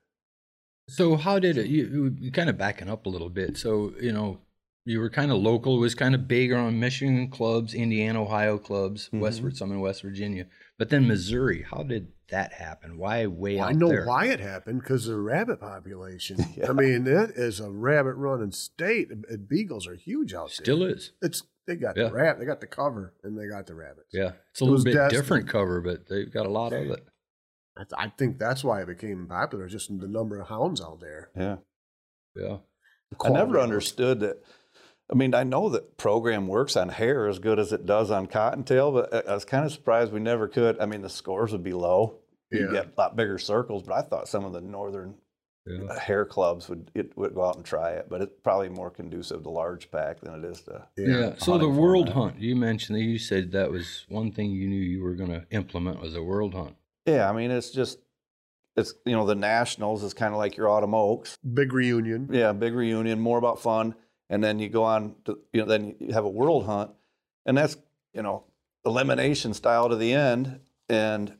A: So how did it? You, you kind of backing up a little bit. So you know, you were kind of local. It was kind of big on Michigan clubs, Indiana, Ohio clubs,
C: Mhm.
A: West, some in West Virginia. But then Missouri. How did that happen? Why way
B: Well,
A: out
B: I know
A: there?
B: why it happened because of the rabbit population.
C: Yeah.
B: I mean, that is a rabbit running state. And beagles are huge out there.
A: Still is.
B: It's they got
A: Yeah.
B: the rabbit, they got the cover, and they got the rabbits.
A: Yeah, it's a
B: It
A: little
B: was
A: bit
B: destined.
A: different cover, but they've got a lot of it.
B: I, th- I think that's why it became popular, just the number of hounds out there.
C: Yeah.
A: Yeah.
C: I never
B: Quality.
C: understood that. I mean, I know that program works on hair as good as it does on cottontail, but I- I was kind of surprised we never could. I mean, the scores would be low. You
B: Yeah.
C: get a lot bigger circles, but I thought some of the northern
A: Yeah.
C: hair clubs would it, would go out and try it, but it's probably more conducive to large pack than it is to.
A: Yeah. So the
C: hunting
A: world
C: format.
A: hunt, you mentioned that you said that was one thing you knew you were going to implement was a world hunt.
C: Yeah, I mean, it's just it's you know the nationals is kind of like your autumn oaks.
B: Big reunion.
C: Yeah, big reunion, more about fun, and then you go on to you know then you have a world hunt, and that's you know elimination style to the end, and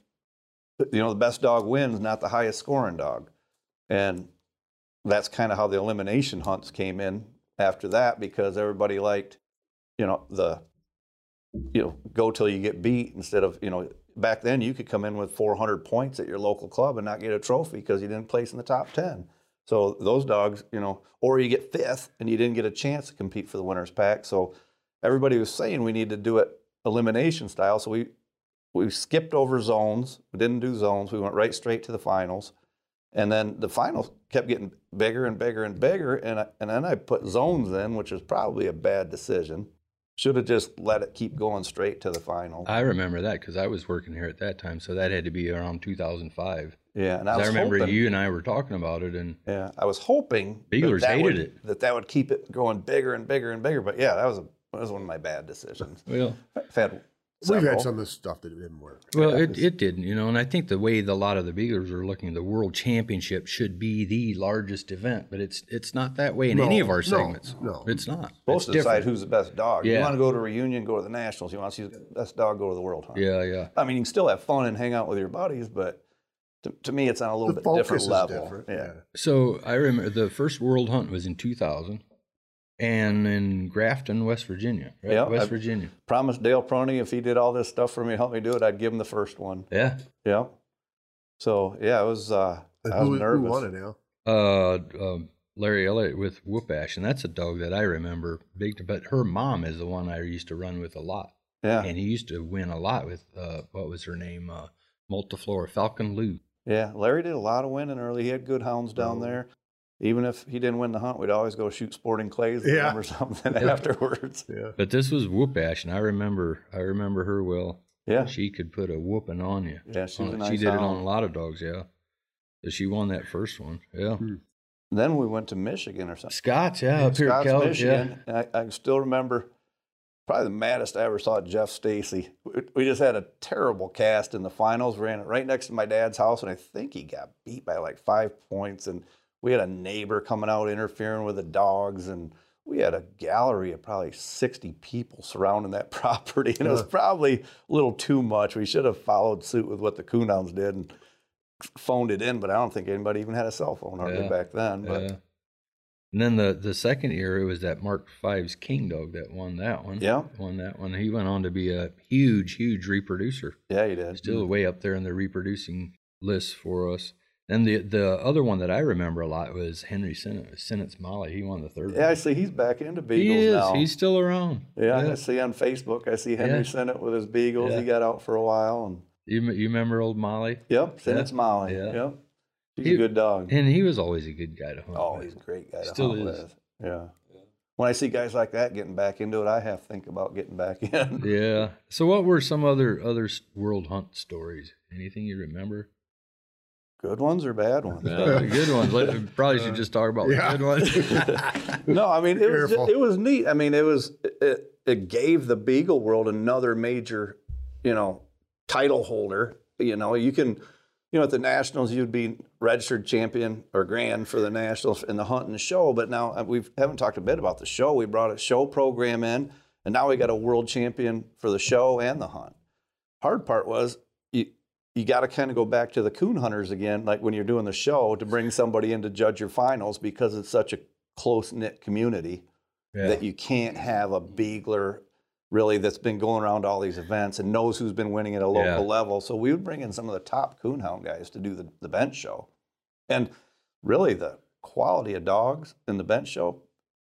C: you know the best dog wins, not the highest scoring dog, and that's kind of how the elimination hunts came in after that because everybody liked you know the you know go till you get beat instead of you know back then you could come in with four hundred points at your local club and not get a trophy because you didn't place in the top ten. So those dogs, you know, or you get fifth and you didn't get a chance to compete for the winner's pack. So everybody was saying we need to do it elimination style. So we we skipped over zones. We didn't do zones. We went right straight to the finals. And then the finals kept getting bigger and bigger and bigger. And I, and then I put zones in, which was probably a bad decision. Should have just let it keep going straight to the final.
A: I remember that because I was working here at that time. So that had to be around two thousand five.
C: Yeah, and I,
A: I,
C: was
A: remember
C: hoping,
A: you and I were talking about it, and
C: Yeah, I was hoping
A: Beaglers
C: that, that
A: hated
C: would,
A: it.
C: that that would keep it going bigger and bigger and bigger. But yeah, that was a that was one of my bad decisions.
A: well,
C: I've had
B: We've
C: several.
B: had some of this stuff that didn't work.
A: well, it, it didn't, you know. And I think the way the, a lot of the Beaglers are looking, the World Championship should be the largest event, but it's it's not that way in
B: No,
A: any of our
B: no,
A: segments.
B: no.
A: It's not.
C: supposed
A: It's
C: to decide
A: different.
C: who's the best dog. You
A: Yeah.
C: want to go to a reunion, go to the nationals. You want to see the best dog, go to the world hunt.
A: Yeah, yeah.
C: I mean, you can still have fun and hang out with your buddies, but to, to me, it's on a little
B: The
C: bit
B: focus
C: different
B: is
C: level.
B: different.
C: Yeah.
A: So I remember the first World Hunt was in two thousand, and in Grafton, West Virginia. Right?
C: Yeah,
A: West
C: I-
A: Virginia.
C: Promised Dale Proney if he did all this stuff for me, help me do it, I'd give him the first one.
A: Yeah.
C: Yeah. So yeah, it was. Uh,
B: And
C: I was
B: who, who
C: nervous.
B: won it now?
A: Uh, um, Larry Elliott with Whoopash, and that's a dog that I remember big. But her mom is the one I used to run with a lot,
C: Yeah.
A: and he used to win a lot with uh, what was her name, uh, Multiflora Falcon Lou.
C: Yeah, Larry did a lot of winning early. He had good hounds down
B: Oh.
C: there. Even if he didn't win the hunt, we'd always go shoot Sporting Clays with
B: Yeah.
C: him or something
A: Yeah.
C: afterwards.
B: Yeah.
A: But this was Whoopash, and I remember, I remember her well.
C: Yeah,
A: She could put a whooping on you.
C: yeah, she was a
A: Uh,
C: nice
A: she did it on
C: hound.
A: a lot of dogs, yeah. So she won that first one, yeah.
B: Hmm.
C: Then we went to Michigan or something.
A: Scott's, yeah, up here at
C: Scotts,
A: Kelch, yeah.
C: Michigan. And I, I can still remember probably the maddest I ever saw Jeff Stacy. We just had a terrible cast in the finals. Ran it right next to my dad's house, and I think he got beat by like five points. And we had a neighbor coming out interfering with the dogs, and we had a gallery of probably sixty people surrounding that property, and it was probably a little too much. We should have followed suit with what the Coonhounds did and phoned it in, but I don't think anybody even had a cell phone hardly
A: yeah.
C: back then. But.
A: Yeah. And then the, the second year, it was that Mark Five's King Dog that won that one.
C: Yeah.
A: Won that one. He went on to be a huge, huge reproducer.
C: Yeah, he did.
A: Still way up there in the reproducing list for us. And the the other one that I remember a lot was Henry Sennett, Sennett's Molly. He won the third
C: Yeah,
A: one.
C: I see he's back into
A: He
C: beagles
A: is.
C: now.
A: He's still around.
C: Yeah,
A: Yeah.
C: I see on Facebook. I see Henry
A: Yeah.
C: Sennett with his beagles.
A: Yeah.
C: He got out for a while, and
A: You, you remember old Molly?
C: yep, Sennett's
A: Yeah.
C: Molly.
A: Yeah.
C: Yep, he's
A: He-
C: a good dog.
A: And he was always a good guy to hunt
C: Oh,
A: with.
C: he's a great guy to
A: Still
C: hunt
A: is.
C: with. Yeah. When I see guys like that getting back into it, I have to think about getting back in.
A: Yeah. So what were some other other s- world hunt stories? Anything you remember?
C: Good ones or bad ones?
A: Uh, good ones. Let- we Probably should just talk about
B: Yeah.
A: the good ones.
C: No, I mean it was
B: Careful.
C: it was neat. I mean it was it, it gave the beagle world another major, you know, title holder. You know, you can, you know, at the Nationals you'd be registered champion or grand for the Nationals in the hunt and the show. But now we haven't talked a bit about the show. We brought a show program in, and now we got a world champion for the show and the hunt. Hard part was you you got to kind of go back to the coon hunters again, like when you're doing the show, to bring somebody in to judge your finals because it's such a close-knit community
A: Yeah.
C: that you can't have a beagler really that's been going around all these events and knows who's been winning at a local
A: Yeah.
C: level. So we would bring in some of the top coonhound guys to do the, the bench show. And really the quality of dogs in the bench show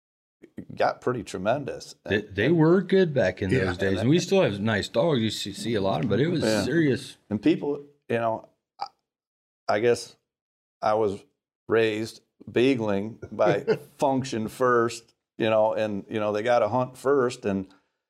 C: got pretty tremendous.
A: They, they were good back in
B: Yeah.
A: those days, and we still have nice dogs. You see, see a lot of them, but it was
C: Yeah.
A: serious.
C: And people, you know, I, I guess I was raised beagling by function first, you know, and, you know, they got to hunt first. And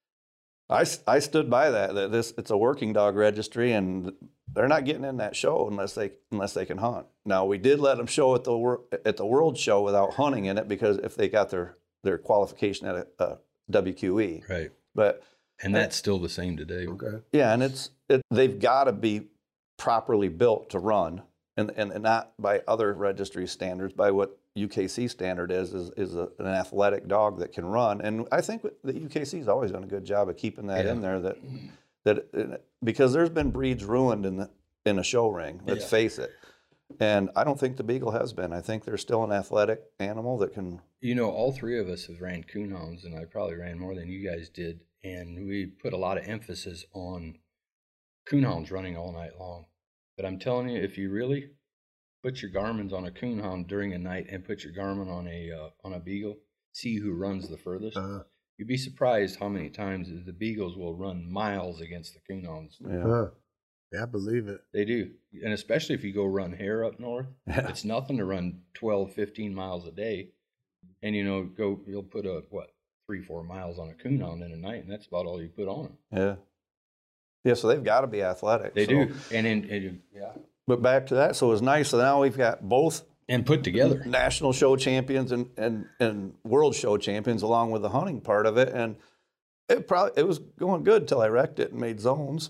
C: I, s- I stood by that, that this, it's a working dog registry, and they're not getting in that show unless they, unless they can hunt. Now, we did let them show at the, wor- at the World Show without hunting in it, because if they got their, their qualification at a, a W Q E.
A: Right.
C: But
A: And that's still the same today.
B: Okay.
C: yeah, and it's it, they've got to be properly built to run, and, and and not by other registry standards, by what U K C standard is is is a, an athletic dog that can run. And I think the U K C has always done a good job of keeping that
A: Yeah.
C: in there. That that because there's been breeds ruined in the in a show ring. Let's
A: Yeah.
C: face it. And I don't think the beagle has been. I think they're still an athletic animal that can.
A: You know, all three of us have ran coonhounds, and I probably ran more than you guys did. And we put a lot of emphasis on coonhounds running all night long. But I'm telling you, if you really put your Garmins on a coonhound during a night and put your Garmin on a uh, on a beagle, see who runs the furthest.
B: Uh,
A: You'd be surprised how many times the beagles will run miles against the coonhounds.
C: Yeah.
B: uh, yeah, I believe it.
A: They do. And especially if you go run hare up north,
C: Yeah.
A: it's nothing to run twelve, fifteen miles a day. And, you know, go, you'll put a, what, three, four miles on a coonhound in a night, and that's about all you put on them.
C: Yeah. Yeah. So they've got to be athletic.
A: They
C: so-
A: do. And, in, and, yeah.
C: But back to that, so it was nice. So now we've got both
A: And put together.
C: national show champions and, and, and world show champions along with the hunting part of it. And it probably it was going good till I wrecked it and made zones.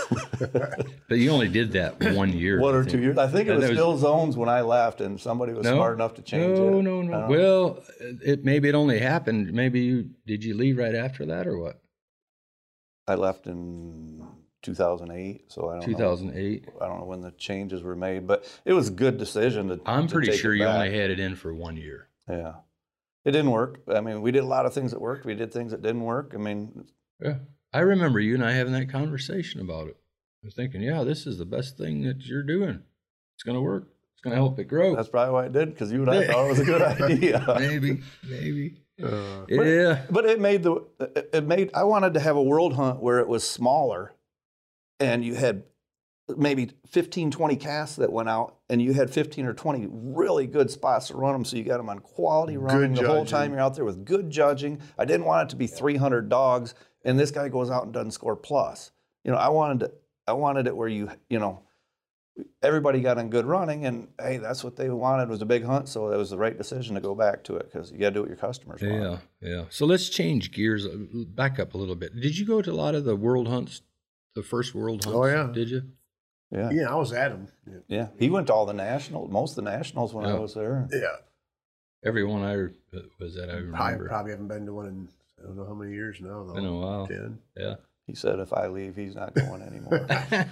A: But you only did that one year.
C: One
A: I
C: or
A: think.
C: two years. I think it
A: And
C: was
A: that
C: still zones when I left, and somebody was
A: No.
C: smart enough to change
A: no,
C: it.
A: No, no,
C: Uh,
A: Well, it maybe it only happened. Maybe you did you leave right after that or what?
C: I left in two thousand eight, so I don't
A: two thousand eight.
C: know. I don't know when the changes were made, but it was a good decision to.
A: I'm
C: to
A: pretty
C: take
A: sure
C: it
A: you
C: back.
A: only had it in for one year.
C: Yeah, it didn't work. I mean, we did a lot of things that worked. We did things that didn't work. I mean,
A: Yeah. I remember you and I having that conversation about it. I was thinking, yeah, this is the best thing that you're doing. It's going to work. It's going to help it grow.
C: that's probably why I did, because you and I thought it was a good idea.
A: maybe, maybe.
B: Uh,
A: Yeah.
C: But it made the it- it made I wanted to have a world hunt where it was smaller, and you had maybe fifteen, twenty casts that went out, and you had fifteen or twenty really good spots to run them, so you got them on quality running the whole
B: judging.
C: time you're out there with good judging. I didn't want it to be three hundred dogs, and this guy goes out and doesn't score plus. You know, I wanted to, I wanted it where you you know everybody got in good running, and hey, that's what they wanted was a big hunt. So it was the right decision to go back to it because you got to do what your customers want.
A: Yeah, yeah. So let's change gears, back up a little bit. Did you go to a lot of the world hunts, the first world hunts?
B: Oh, yeah.
A: Did you?
C: Yeah.
B: Yeah, I was at them. Yeah.
C: Yeah. He went to all the nationals, most of the nationals when
A: Yeah.
C: I was there.
B: Yeah.
A: Everyone I was at, I
B: I
A: remember.
B: probably haven't been to one in I don't know how many years now. Though.
A: Been a while.
B: ten.
A: Yeah.
C: He said, if I leave, he's not going anymore.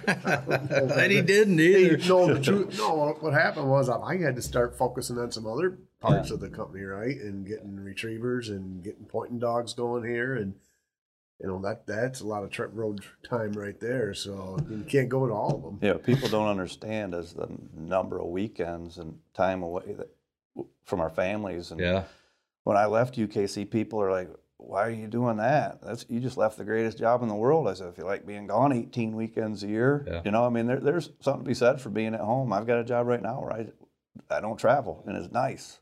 A: And he didn't either.
B: Hey, no, the truth, no, what happened was um, I had to start focusing on some other parts of the company, right? And getting retrievers and getting pointing dogs going here. And, you know, that that's a lot of trip road time right there. So you can't go to all of them.
C: Yeah, people don't understand is the number of weekends and time away that from our families. And
A: Yeah.
C: when I left U K C, people are like, why are you doing that? That's you just left the greatest job in the world. I said, if you like being gone eighteen weekends a year,
A: Yeah.
C: you know, I mean, there, there's something to be said for being at home. I've got a job right now where I, I don't travel, and it's nice.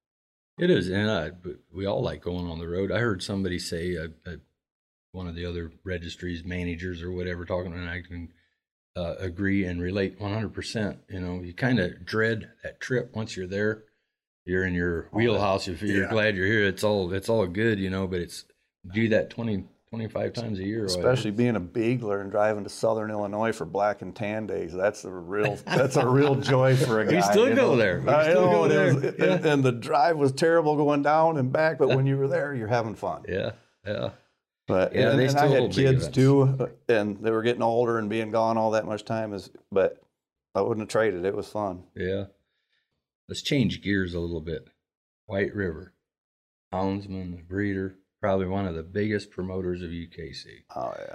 A: It is, and I, but we all like going on the road. I heard somebody say, uh, uh, one of the other registries managers or whatever, talking, and I can uh, agree and relate one hundred percent. You know, you kind of dread that trip once you're there. You're in your wheelhouse. If you're
B: Yeah.
A: glad you're here, it's all it's all good, you know. But it's do that twenty, twenty-five times a year,
C: Especially being a beagler and driving to Southern Illinois for black and tan days. That's a real that's a real joy for a guy.
A: We still
C: you
A: go
C: know?
A: there. We
C: I
A: still
C: know,
A: go
C: and it was-
A: there.
C: and, and the drive was terrible going down and back, but when you were there, you're having fun.
A: Yeah, yeah.
C: But
A: Yeah,
C: and,
A: they
C: and
A: still
C: I
A: hold
C: had
A: big
C: kids
A: events.
C: too, and they were getting older and being gone all that much time is. But I wouldn't have traded. It was fun.
A: Yeah. Let's change gears a little bit. White River, houndsman, the breeder, probably one of the biggest promoters of U K C.
C: Oh yeah.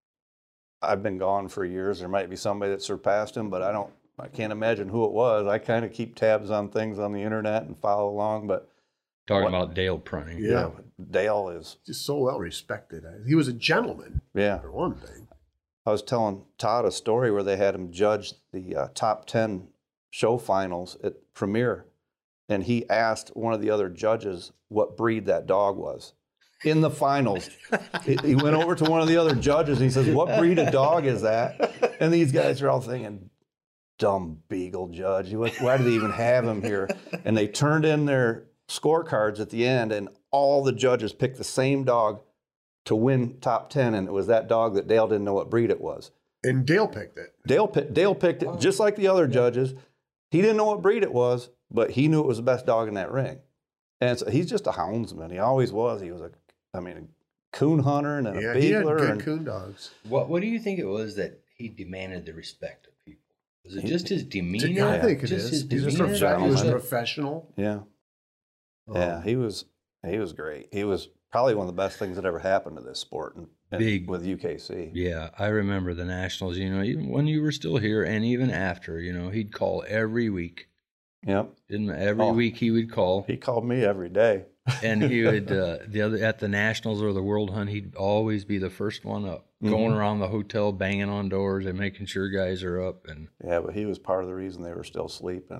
C: I've been gone for years. There might be somebody that surpassed him, but I don't. I can't imagine who it was. I kind of keep tabs on things on the internet and follow along, but
A: Talking
C: What-
A: about Dale Prunning.
B: Yeah.
C: you know, Dale is.
B: Just so well respected. He was a gentleman,
C: Yeah.
B: for one thing.
C: I was telling Todd a story where they had him judge the uh, top ten show finals at Premier, and he asked one of the other judges what breed that dog was. In the finals, he, he went over to one of the other judges and he says, "What breed of dog is that?" And these guys are all thinking, "Dumb beagle judge. What- Why do they even have him here?" And they turned in their scorecards at the end, and all the judges picked the same dog to win top ten, and it was that dog that Dale didn't know what breed it was.
B: And Dale picked it.
C: Dale, pi- Dale picked it just like the other judges. He didn't know what breed it was, but he knew it was the best dog in that ring. And so he's just a houndsman. He always was. He was a, I mean, a coon hunter and a
B: Yeah, he had
C: beagler.
B: good
C: And
B: coon dogs.
A: What What do you think it was that he demanded the respect of people? Was it just his demeanor?
B: Yeah, I think it
A: just
B: is.
A: His
B: He's just
A: demeanor?
B: a, he was
C: gentleman.
B: professional.
C: yeah, yeah,
B: Um,
C: he was. He was great. He was probably one of the best things that ever happened to this sport and, and
A: Big.
C: with U K C.
A: Yeah, I remember the Nationals, you know, even when you were still here and even after, you know, he'd call every week.
C: Yep.
A: Didn't every
C: Oh.
A: week he would call.
C: He called me every day.
A: And he would uh, the other at the Nationals or the World Hunt, he'd always be the first one up, going
C: Mhm.
A: around the hotel, banging on doors and making sure guys are up. And
C: Yeah, but he was part of the reason they were still sleeping.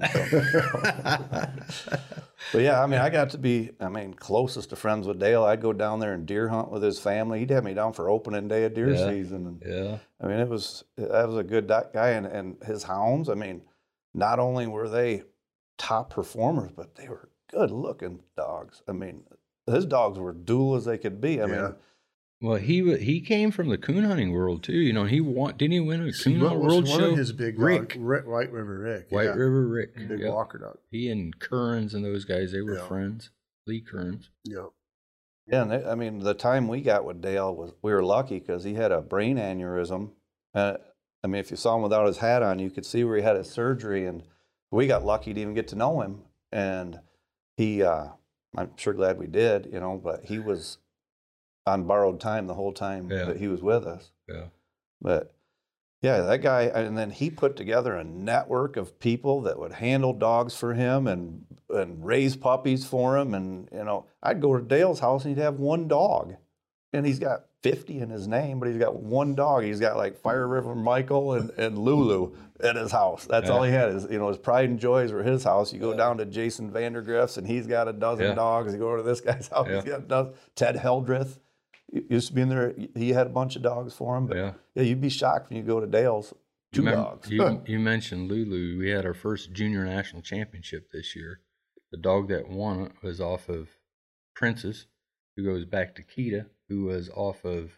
C: So. But yeah, I mean, I got to be, I mean, closest to friends with Dale. I'd go down there and deer hunt with his family. He'd have me down for opening day of deer
A: Yeah.
C: season. And
A: yeah,
C: I mean, it was, that was a good di- guy. And, and his hounds, I mean, not only were they top performers, but they were good looking dogs. I mean, his dogs were dual as they could be. I
B: Yeah.
C: mean,
A: well, he wa- he came from the coon hunting world too. You know, he won. Didn't he win a
B: See,
A: coon
B: what
A: hunt
B: was
A: world
B: one
A: show?
B: of his big
A: Rick,
B: dog, Rick, White River Rick.
A: White
B: yeah.
A: River Rick.
B: Big
A: Yep.
B: Walker dog.
A: He and Kearns and those guys, they were
B: Yeah.
A: friends. Lee Kearns.
B: Yeah.
C: yeah, and they, I mean, the time we got with Dale was, we were lucky because he had a brain aneurysm. Uh, I mean, if you saw him without his hat on, you could see where he had his surgery. And we got lucky to even get to know him. And he, uh, I'm sure glad we did, you know, but he was on borrowed time the whole time
A: Yeah.
C: that he was with us.
A: Yeah.
C: But yeah, that guy, and then he put together a network of people that would handle dogs for him and and raise puppies for him. And, you know, I'd go to Dale's house and he'd have one dog. And he's got fifty in his name, but he's got one dog. He's got like Fire River Michael and, and Lulu at his house. That's all he had. Is, you know, his pride and joys were his house. You go down to Jason Vandergriff's and he's got a dozen
A: Yeah.
C: dogs. You go to this guy's house,
A: Yeah.
C: he's got a dozen. Ted Heldreth used to be in there. He had a bunch of dogs for him. But
A: Yeah.
C: yeah, you'd be shocked when you go to Dale's. two
A: Remember,
C: dogs.
A: You, you mentioned Lulu. We had our first junior national championship this year. The dog that won it was off of Princess, who goes back to Kita, who was off of,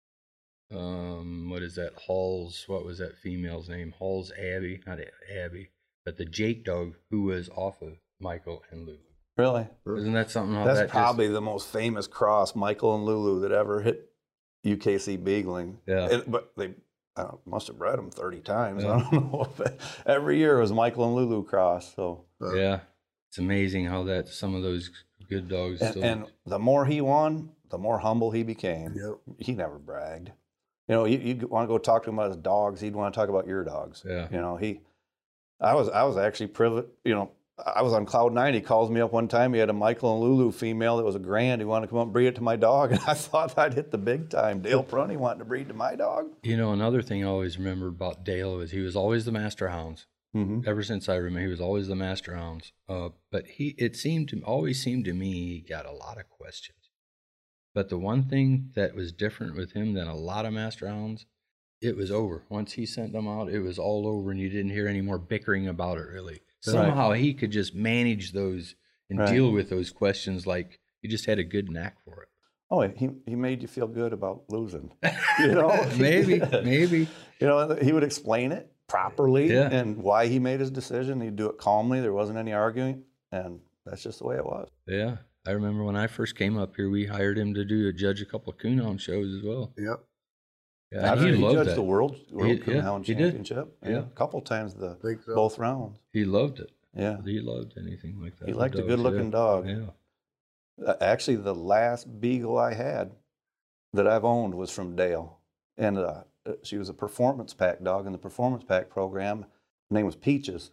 A: um, what is that, Hall's, what was that female's name? Hall's Abby, not Abby, but the Jake dog, who was off of Michael and Lulu.
C: Really?
A: Isn't that something? How
C: That's
A: that
C: probably
A: just,
C: the most famous cross, Michael and Lulu, that ever hit U K C Beagling.
A: Yeah.
C: It, but they I don't, must have bred them thirty times.
A: Yeah.
C: I don't know. But every year it was Michael and Lulu cross. So
A: yeah. It's amazing how that some of those good dogs.
C: And,
A: still,
C: and the more he won, the more humble he became.
B: Yep.
C: He never bragged. You know, you, you want to go talk to him about his dogs, he'd want to talk about your dogs.
A: Yeah.
C: You know, he, I was, I was actually privileged, you know, I was on cloud nine. He calls me up one time. He had a Michael and Lulu female that was a grand. He wanted to come up and breed it to my dog. And I thought I'd hit the big time. Dale Prunty wanting to breed to my dog.
A: You know, another thing I always remember about Dale was he was always the master hounds.
C: Mm-hmm.
A: Ever since I remember, he was always the master hounds. Uh, but he, it seemed to always seemed to me he got a lot of questions. But the one thing that was different with him than a lot of master hounds, it was over. Once he sent them out, it was all over, and you didn't hear any more bickering about it. Really, somehow he could just manage those and
C: Right.
A: deal with those questions like he just had a good knack for it.
C: Oh, he he made you feel good about losing. You know,
A: maybe, maybe.
C: You know, he would explain it properly
A: Yeah.
C: and why he made his decision. He'd do it calmly. There wasn't any arguing, and that's just the way it was.
A: Yeah, I remember when I first came up here, we hired him to do a judge a couple of coonhound shows as well.
B: Yep.
A: Yeah,
C: I
A: he
C: he
A: loved
C: judged
A: that.
C: the world world
A: He- yeah,
C: Coonhound
A: he did.
C: Championship.
A: Yeah.
C: Yeah, a couple times the
B: Think so.
C: both rounds.
A: He loved it.
C: Yeah,
A: He loved anything like that.
C: he
A: with
C: liked a
A: dogs,
C: good-looking
A: yeah.
C: dog.
A: Yeah.
C: Uh, actually, the last beagle I had that I've owned was from Dale, and uh, she was a performance pack dog in the performance pack program. Her name was Peaches.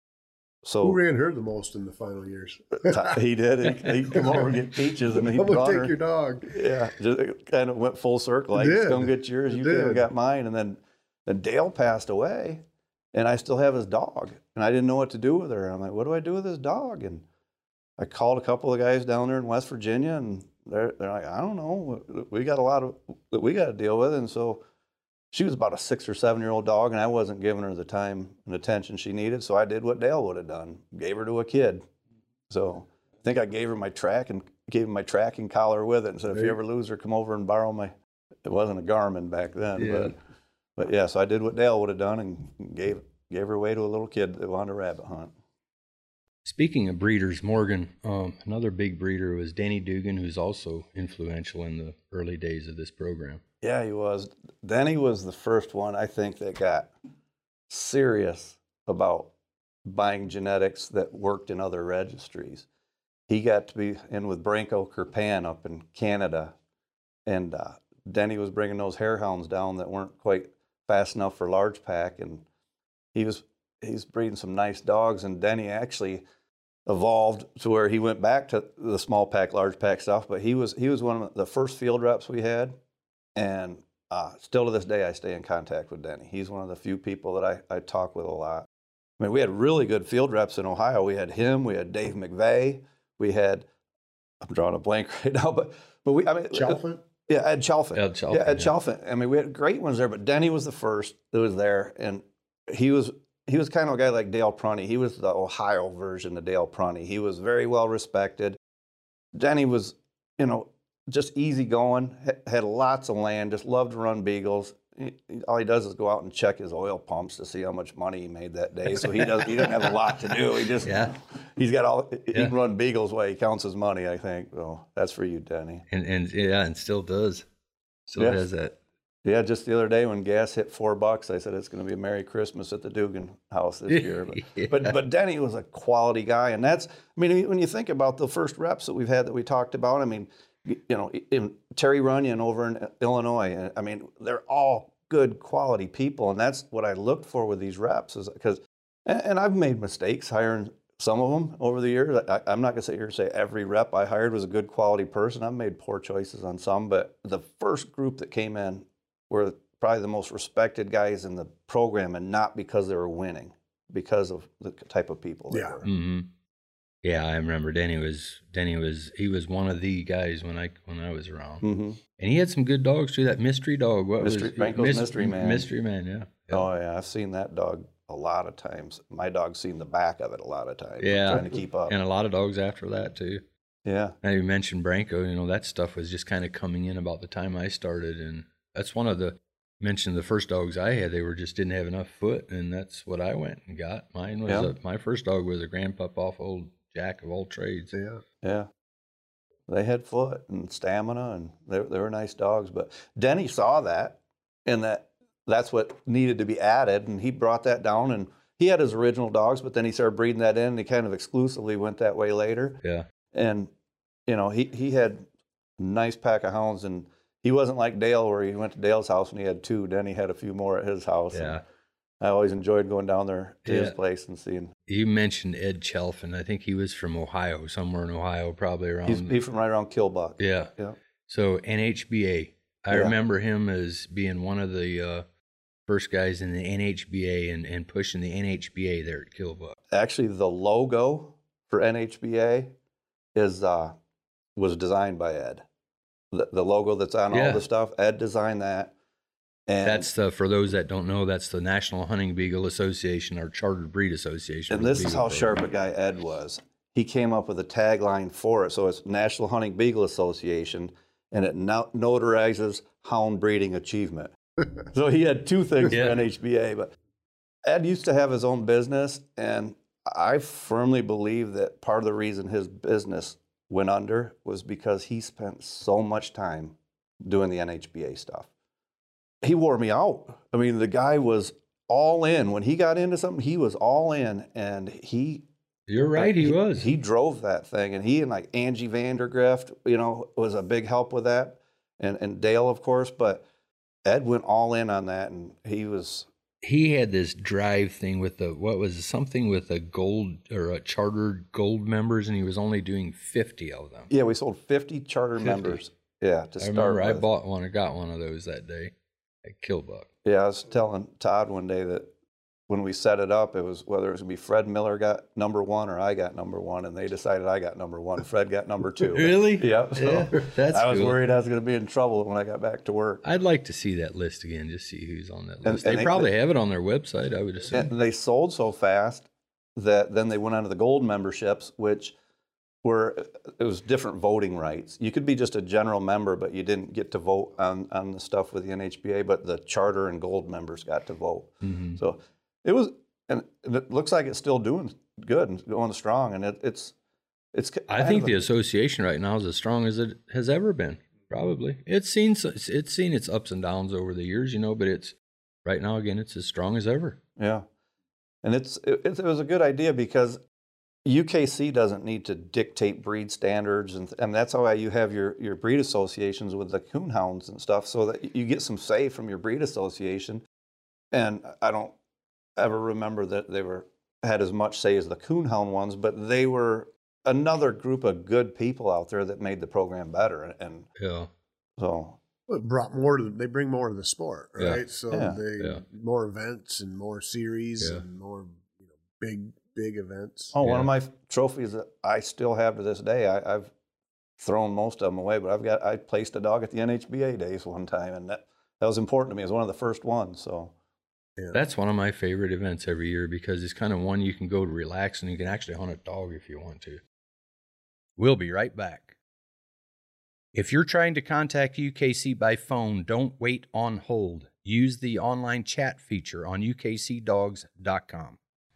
C: So
B: Who ran her the most in the final years?
C: he did. He, he'd come over and get Peaches, and he
B: I'm gonna
C: brought
B: take
C: her.
B: your dog.
C: Yeah, just it kind of went full circle.
B: It
C: I just
B: did.
C: come get yours.
B: It
C: You came and
B: did.
C: got mine, and then then Dale passed away, and I still have his dog, and I didn't know what to do with her. I'm like, what do I do with this dog? And I called a couple of guys down there in West Virginia, and they're they're like, I don't know. We got a lot of that we got to deal with, and so. She was about a six or seven year old dog, and I wasn't giving her the time and attention she needed. So I did what Dale would have done: gave her to a kid. So I think I gave her my track and gave him my tracking collar with it, and said, "If you ever lose her, come over and borrow my." It wasn't a Garmin back then,
A: Yeah.
C: but but yeah. So I did what Dale would have done and gave gave her away to a little kid that wanted to rabbit hunt.
A: Speaking of breeders, Morgan, um, another big breeder was Danny Dugan, who's also influential in the early days of this program.
C: Yeah, he was. Denny was the first one, I think, that got serious about buying genetics that worked in other registries. He got to be in with Branko Kirpan up in Canada, and uh, Denny was bringing those harehounds down that weren't quite fast enough for large pack, and he was he's breeding some nice dogs, and Denny actually evolved to where he went back to the small pack, large pack stuff, but he was he was one of the first field reps we had. And uh, still to this day, I stay in contact with Denny. He's one of the few people that I, I talk with a lot. I mean, we had really good field reps in Ohio. We had him, we had Dave McVeigh, we had, I'm drawing a blank right now, but but we, I mean,
B: Chalfant?
C: Yeah, Ed Chalfant.
A: Ed Chalfant,
C: Yeah, Ed
A: yeah.
C: Chalfant. I mean, we had great ones there, but Denny was the first that was there, and he was he was kind of a guy like Dale Prunty. He was the Ohio version of Dale Prunty. He was very well respected. Denny was, you know, just easy going, had lots of land, just loved to run beagles. He, all he does is go out and check his oil pumps to see how much money he made that day. So he does. He doesn't have a lot to do. He just
A: Yeah.
C: he's got all. He
A: Yeah.
C: can run beagles while he counts his money. I think. So that's for you, Denny.
A: And and yeah, and still does. Still
C: Yes.
A: has that.
C: Yeah, just the other day when gas hit four bucks, I said it's going to be a Merry Christmas at the Dugan house this year. But,
A: Yeah.
C: but but Denny was a quality guy, and that's. I mean, when you think about the first reps that we've had that we talked about, I mean, you know, in Terry Runyon over in Illinois. I mean, they're all good quality people, and that's what I looked for with these reps. Is because, and, and I've made mistakes hiring some of them over the years. I, I'm not going to sit here and say every rep I hired was a good quality person. I've made poor choices on some, but the first group that came in were probably the most respected guys in the program, and not because they were winning, because of the type of people they
B: Yeah.
C: were.
A: Mm-hmm. Yeah, I remember Denny was Denny was he was one of the guys when I when I was around,
C: Mm-hmm.
A: and he had some good dogs too. That mystery dog, what
C: Mystery-
A: was
C: Branko's Mystery Man.
A: Mystery Man, yeah,
C: Oh yeah, I've seen that dog a lot of times. My dog's seen the back of it a lot of times.
A: Yeah.
C: Trying to keep up.
A: And a lot of dogs after that too.
C: Yeah.
A: Now you mentioned Branko, you know, that stuff was just kind of coming in about the time I started. And that's one of the, mentioned the first dogs I had, they were just didn't have enough foot. And that's what I went and got. Mine was,
C: Yeah.
A: a, my first dog was a grandpup off old Jack of all trades.
B: Yeah.
C: Yeah. They had foot and stamina, and they, they were nice dogs. But Denny saw that, and that that's what needed to be added, and he brought that down. And he had his original dogs, but then he started breeding that in, and he kind of exclusively went that way later.
A: Yeah.
C: And, you know, he, he had a nice pack of hounds, and he wasn't like Dale where he went to Dale's house and he had two. Denny had a few more at his house.
A: Yeah.
C: And I always enjoyed going down there to
A: Yeah.
C: his place and seeing.
A: You mentioned Ed Chelfin. I think he was from Ohio, somewhere in Ohio, probably around.
C: He's, he's from right around Killbuck.
A: Yeah.
C: Yeah.
A: So N H B A. I
C: Yeah.
A: remember him as being one of the uh, first guys in the N H B A and, and pushing the N H B A there at Killbuck.
C: Actually, the logo for N H B A is uh, was designed by Ed. The, the logo that's on
A: Yeah.
C: all the stuff, Ed designed that. And
A: That's the, for those that don't know, that's the National Hunting Beagle Association, or Chartered Breed Association.
C: And
A: for the
C: this is
A: Beagle
C: how
A: program.
C: sharp a guy Ed was. He came up with a tagline for it. So it's National Hunting Beagle Association, and it no- notarizes hound breeding achievement. So he had two things
A: Yeah.
C: for N H B A. But Ed used to have his own business, and I firmly believe that part of the reason his business went under was because he spent so much time doing the N H B A stuff. He wore me out. I mean, the guy was all in. When he got into something, he was all in, and he
A: You're right, he, was.
C: He drove that thing, and he and like Angie Vandergrift, you know, was a big help with that, and and Dale, of course. But Ed went all in on that, and he was.
A: He had this drive thing with the, what was it, something with a gold or a chartered gold members, and he was only doing fifty of them.
C: Yeah, we sold fifty charter
A: fifty.
C: members. Yeah, to
A: I
C: start
A: remember I
C: with.
A: bought one, I got one of those that day at Killbuck.
C: Yeah, I was telling Todd one day that when we set it up, it was whether it was gonna be Fred Miller got number one or I got number one, and they decided I got number one. Fred got number two.
A: Really?
C: Yeah. So
A: Yeah, that's
C: I was
A: cool.
C: worried I was gonna be in trouble when I got back to work.
A: I'd like to see that list again, just see who's on that list.
C: And-
A: they,
C: and they-
A: probably have it on their website, I would assume.
C: And they sold so fast that then they went on to the gold memberships, which were it was different voting rights. You could be just a general member, but you didn't get to vote on, on the stuff with the N H B A, but the charter and gold members got to vote.
A: Mhm.
C: So it was, and it looks like it's still doing good and going strong. And it, it's, it's.
A: I
C: kind
A: think
C: of
A: the
C: a-
A: association right now is as strong as it has ever been. Probably, it's seen s- it's seen its ups and downs over the years, you know. But it's right now again, it's as strong as ever.
C: Yeah, and it's it, it was a good idea because U K C doesn't need to dictate breed standards, and and that's why you have your your breed associations with the coonhounds and stuff, so that you get some say from your breed association. And I don't ever remember that they were had as much say as the coonhound ones, but they were another group of good people out there that made the program better. And
A: Yeah,
C: so
B: Well, it brought more to the, they bring more to the sport,
A: Yeah.
B: right? So
C: Yeah.
B: they
A: Yeah.
B: more events and more series
A: Yeah.
B: and more you know big big events.
C: Oh, one
A: Yeah.
C: of my f- trophies that I still have to this day, I, I've thrown most of them away, but I've got, I placed a dog at the N H B A days one time, and that, that was important to me. It was one of the first ones, so.
B: Yeah.
A: that's one of my favorite events every year because it's kind of one you can go to relax and you can actually hunt a dog if you want to. We'll be right back. If you're trying to contact U K C by phone, don't wait on hold. Use the online chat feature on U K C dogs dot com.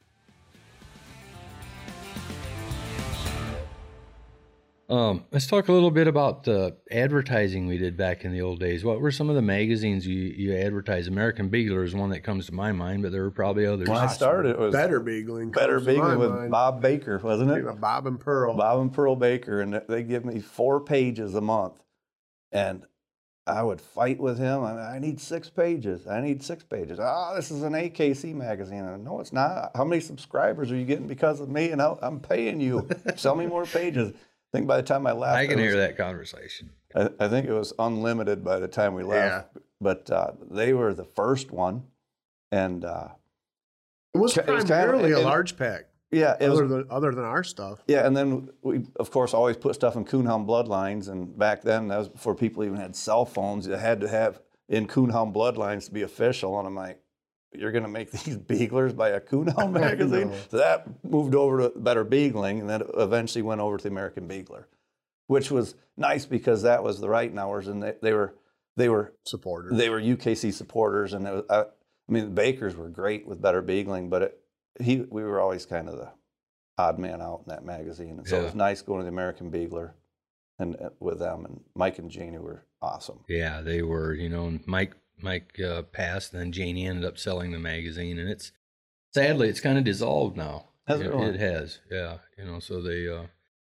A: Um, let's talk a little bit about the advertising we did back in the old days. What were some of the magazines you, you advertised? American Beagler is one that comes to my mind, but there were probably others.
C: When I started, it was
B: Better Beagling.
C: Better
B: comes to my
C: Beagling with
B: mind.
C: Bob Baker, wasn't it?
B: You know, Bob and Pearl.
C: Bob and Pearl Baker, and they give me four pages a month, and I would fight with him. I, I need six pages. I need six pages. Oh, this is an A K C magazine. And, no, it's not. How many subscribers are you getting because of me? And I, I'm paying you. Sell me more pages. I think by the time I left,
A: I can
C: it
A: hear
C: was-
A: that conversation.
C: I, I think it was unlimited by the time we left. But uh, they were the first one, and uh,
B: It was
C: It was kind of-
B: primarily
C: it-
B: a large pack,
C: yeah, it was.
B: other than other than our stuff.
C: Yeah, and then we, of course, always put stuff in Coonhound Bloodlines. And back then, that was before people even had cell phones. You had to have in Coonhound Bloodlines to be official. And I'm like, you're going to make these Beaglers by a Coonhound magazine?
B: know.
C: So that moved over to Better Beagling, and then it eventually went over to the American Beagler, which was nice because that was the Reitenauers, and they, they were they were
B: Supporters.
C: they were U K C supporters, and it was, I, I mean the Bakers were great with Better Beagling, but it, he we were always kind of the odd man out in that magazine, and so
A: Yeah.
C: it was nice going to the American Beagler and uh, with them, and Mike and Janie were awesome.
A: Yeah, they were, you know, and Mike Mike uh, passed, and then Janie ended up selling the magazine, and it's sadly it's kind of dissolved now.
C: Has it
A: it,
C: really?
A: it has, yeah. You know, so they uh,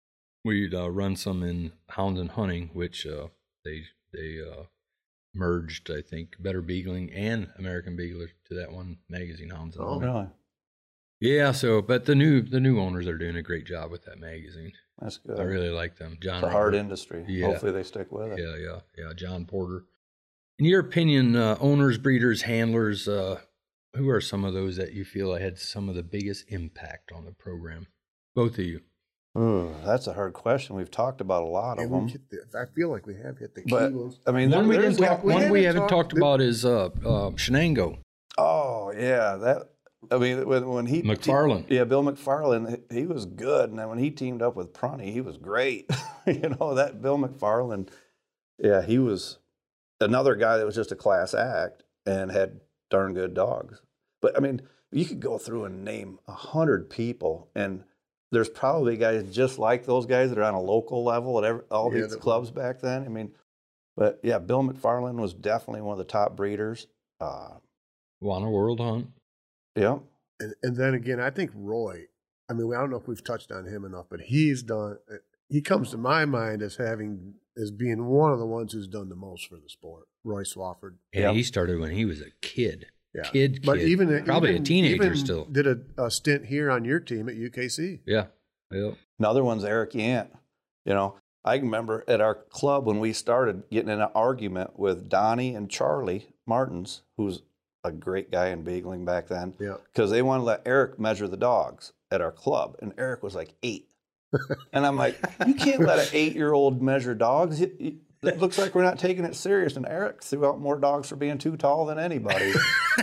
A: we'd uh, run some in Hounds and Hunting, which uh, they they uh, merged, I think, Better Beagling and American Beagler to that one magazine, Hounds and
B: Oh.
A: Hunting.
C: Really,
A: Yeah, so but the new the new owners are doing a great job with that magazine.
C: that's good.
A: I really like them. John
C: it's a hard
A: Robert-
C: industry.
A: Yeah.
C: Hopefully they stick with it.
A: Yeah, yeah, yeah. John Porter. In your opinion, uh, owners, breeders, handlers, uh, who are some of those that you feel had some of the biggest impact on the program? Both of you.
C: Ooh, that's a hard question. We've talked about a lot
B: Yeah,
C: of
B: we
C: them,
B: hit the, I feel like we have hit the key
C: but
B: ones.
C: I mean,
A: One we
C: there-
A: didn't
C: there's-
A: talk.
B: we
A: One we
B: haven't
A: haven't
B: talked-
A: talked about is uh, uh, Shenango.
C: Oh yeah, that. I mean, when, when he
A: McFarland.
C: yeah, Bill McFarland, he he was good, and then when he teamed up with Prunty, he was great. You know that Bill McFarland, yeah, he was another guy that was just a class act and had darn good dogs. But I mean, you could go through and name a hundred people, and there's probably guys just like those guys that are on a local level at every, all
B: Yeah,
C: these
B: that-
C: clubs back then. I mean, but yeah, Bill McFarland was definitely one of the top breeders. Uh,
A: Wanna World Hunt.
C: yeah.
B: And, and then again, I think Roy, I mean, I don't know if we've touched on him enough, but he's done, he comes to my mind as having, as being one of the ones who's done the most for the sport, Roy Swafford.
A: And
C: Yeah.
A: he started when he was a kid.
B: Yeah.
A: Kid, kid.
B: But even
A: Probably
B: even-
A: a teenager
B: even
A: still.
B: Did a, a stint here on your team at U K C.
A: Yeah. Yeah.
C: Another one's Eric Yant. You know, I remember at our club when we started getting in an argument with Donnie and Charlie Martins, who's a great guy in beagling back then,
B: Yeah.
C: because they wanted to let Eric measure the dogs at our club, and Eric was like eight. And I'm like, you can't let an eight-year-old measure dogs. It, it, it looks like we're not taking it serious. And Eric threw out more dogs for being too tall than anybody.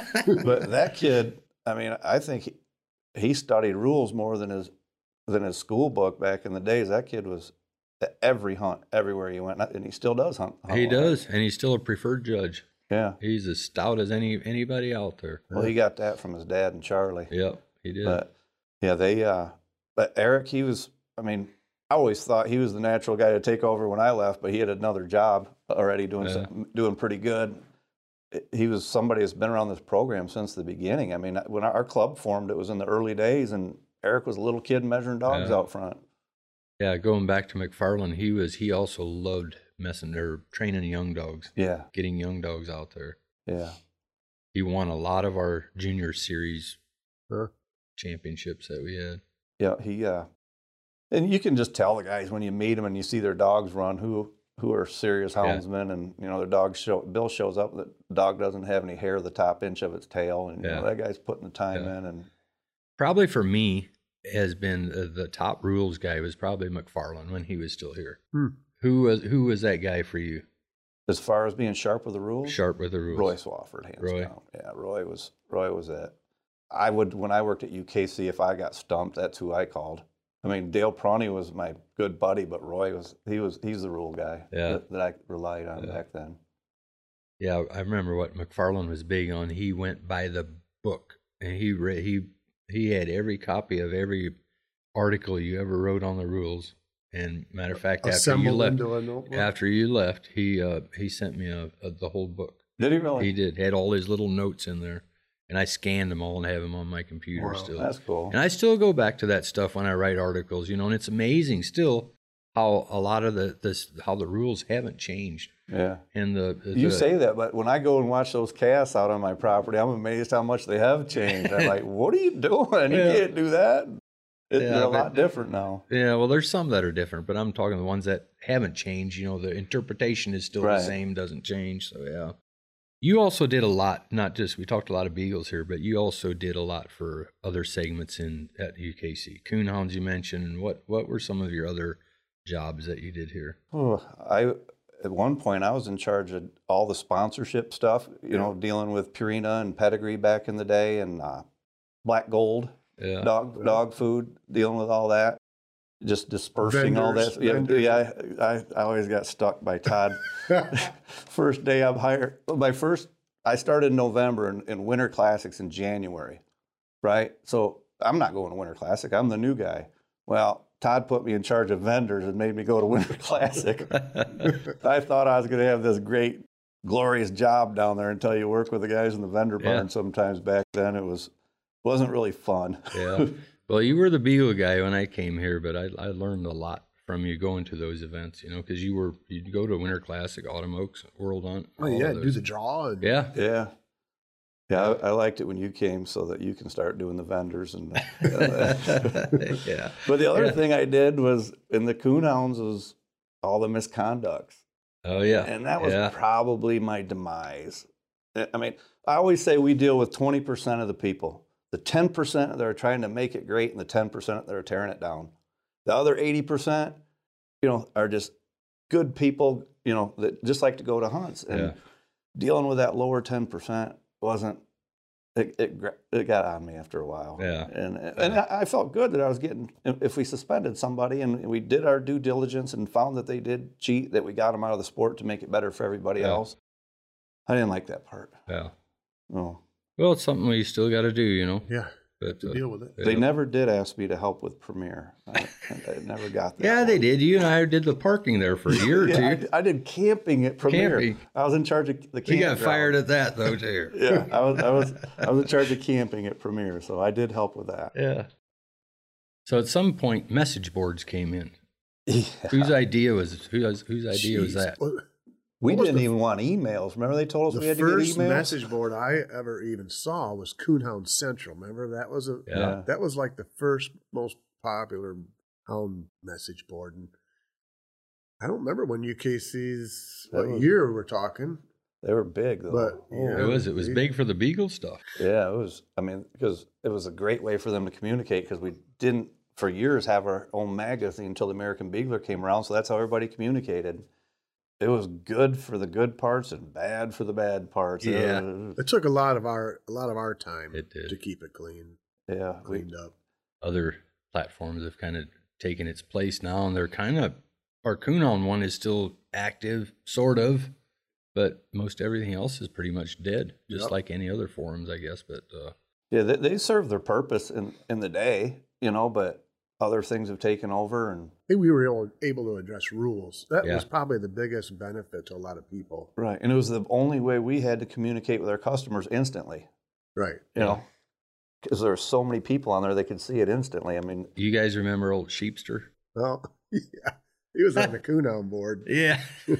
C: But that kid, I mean, I think he, he studied rules more than his than his school book back in the days. That kid was at every hunt, everywhere he went, and he still does hunt. hunt
A: He
C: a lot.
A: does, and he's still a preferred judge.
C: Yeah.
A: He's as stout as any anybody out there.
C: Well, he got that from his dad and Charlie.
A: Yep, he did.
C: But yeah, they. Uh, but Eric, he was. I mean, I always thought he was the natural guy to take over when I left, but he had another job already doing
A: Yeah.
C: some, doing pretty good. He was somebody that's been around this program since the beginning. I mean, when our club formed, it was in the early days, and Eric was a little kid measuring dogs
A: Yeah.
C: out front.
A: Yeah, going back to McFarland, he was he also loved messing or training young dogs,
C: Yeah,
A: getting young dogs out there.
C: yeah.
A: He won a lot of our junior series
B: Huh.
A: championships that we had.
C: Yeah, he uh and you can just tell the guys when you meet them and you see their dogs run who who are serious
A: Yeah.
C: houndsmen, and you know their dog show Bill shows up, the dog doesn't have any hair the top inch of its tail, and you know,
A: Yeah.
C: that guy's putting the time
A: Yeah.
C: in. And
A: Probably for me has been uh, the top rules guy was probably McFarland when he was still here.
B: Hmm.
A: Who was who was that guy for you?
C: as far as being sharp with the rules,
A: Sharp with the rules.
C: Roy Swafford, hands
A: Roy.
C: down. Yeah, Roy was Roy was it. I would when I worked at U K C, if I got stumped, that's who I called. I mean, Dale Prunty was my good buddy, but Roy was he was he's the rule guy
A: Yeah.
C: that, that I relied on
A: Yeah.
C: back then.
A: Yeah, I remember what McFarland was big on. He went by the book, and he re- he he had every copy of every article you ever wrote on the rules. And matter of fact, after you
B: Assembled
A: left,
B: into a notebook.
A: after you left, he uh, he sent me a, a, the whole book.
C: Did he really?
A: He did had all his little notes in there, and I scanned them all and have them on my computer
B: Wow.
A: still.
C: That's cool.
A: And I still go back to that stuff when I write articles, you know, and it's amazing still how a lot of the this how the rules haven't changed.
C: Yeah.
A: And the, the
C: You say that, but when I go and watch those casts out on my property, I'm amazed how much they have changed. I'm like, what are you doing? You
A: Yeah.
C: can't do that. It,
A: Yeah,
C: they're a
A: but-
C: lot different now.
A: yeah, well, there's some that are different, but I'm talking the ones that haven't changed. You know, the interpretation is still
C: Right.
A: the same, doesn't change. So yeah, you also did a lot. Not just we talked a lot of beagles here, but you also did a lot for other segments in at U K C. Coonhounds you mentioned. And what what were some of your other jobs that you did here?
C: Oh, I at one point, I was in charge of all the sponsorship stuff, you yeah. know, dealing with Purina and Pedigree back in the day, and uh, Black Gold, yeah. dog yeah. dog food, dealing with all that, just dispersing vendors, all that. Yeah, vendors. yeah I, I, I always got stuck by Todd. First day I'm hired, my first, I started in November and, and Winter Classics in January, right? So I'm not going to Winter Classic. I'm the new guy. Well, Todd put me in charge of vendors and made me go to Winter Classic. I thought I was going to have this great, glorious job down there until you work with the guys in the vendor barn. Yeah. Sometimes back then it was, wasn't really fun.
A: Yeah. Well, you were the Beagle guy when I came here, but I, I learned a lot from you going to those events, you know, because you were, you'd go to Winter Classic, Autumn Oaks, World Hunt.
B: Oh, yeah, do the draw. And...
A: Yeah.
C: Yeah. Yeah, I, I liked it when you came so that you can start doing the vendors. and. Uh,
A: yeah.
C: But the other
A: yeah.
C: thing I did was in the Coonhounds was all the misconducts.
A: Oh, yeah.
C: And that was
A: yeah.
C: probably my demise. I mean, I always say we deal with twenty percent of the people. The ten percent that are trying to make it great and the ten percent that are tearing it down. The other eighty percent, you know, are just good people, you know, that just like to go to hunts. And
A: yeah.
C: dealing with that lower ten percent wasn't, it, it it got on me after a while.
A: Yeah.
C: And and yeah. I felt good that I was getting, if we suspended somebody and we did our due diligence and found that they did cheat, that we got them out of the sport to make it better for everybody
A: yeah.
C: else. I didn't like that part.
A: Yeah.
C: No.
A: Well, it's something we still got to do, you know.
B: Yeah.
A: But,
B: to
A: uh,
B: deal with it.
C: They yeah. never did ask me to help with Premier. I, I never got that.
A: Yeah,
C: one.
A: they did. You and I did the parking there for a year or
C: yeah,
A: two.
C: I, I did camping at Premier.
A: Camping.
C: I was in charge of the camping.
A: You got fired at that though, too.
C: yeah, I was. I was. I was in charge of camping at Premier, so I did help with that.
A: Yeah. So at some point, message boards came in.
C: Yeah.
A: Whose idea was whose whose idea
B: Jeez.
A: was that?
B: Well,
C: we
B: what
C: didn't
B: the,
C: even want emails. Remember they told us we had to get emails?
B: The first message board I ever even saw was Coonhound Central. Remember that was a
A: yeah.
B: that was like the first most popular hound message board. And I don't remember when U K C's what
C: was,
B: year we're talking.
C: They were big though.
B: But yeah,
A: it was it was
B: they,
A: big for the Beagle stuff.
C: Yeah, it was. I mean, because it was a great way for them to communicate, because we didn't for years have our own magazine until the American Beagler came around. So that's how everybody communicated. It was good for the good parts and bad for the bad parts.
A: Yeah,
B: it, it took a lot of our a lot of our time
A: it did.
B: to keep it clean.
C: Yeah,
B: cleaned up.
A: Other platforms have kind of taken its place now, and they're kind of, our Coonhound one is still active, sort of, but most everything else is pretty much dead, just yep. like any other forums, I guess. But uh,
C: yeah, they, they serve their purpose in in the day, you know, but other things have taken over, and
B: I think we were able to address rules. That
A: yeah.
B: was probably the biggest benefit to a lot of people.
C: Right, and it was the only way we had to communicate with our customers instantly.
B: Right.
C: You yeah. know, because there were so many people on there, they could see it instantly. I mean,
A: you guys remember old Sheepster?
B: Oh, yeah. He was on the Coonhound board.
A: Yeah. yeah.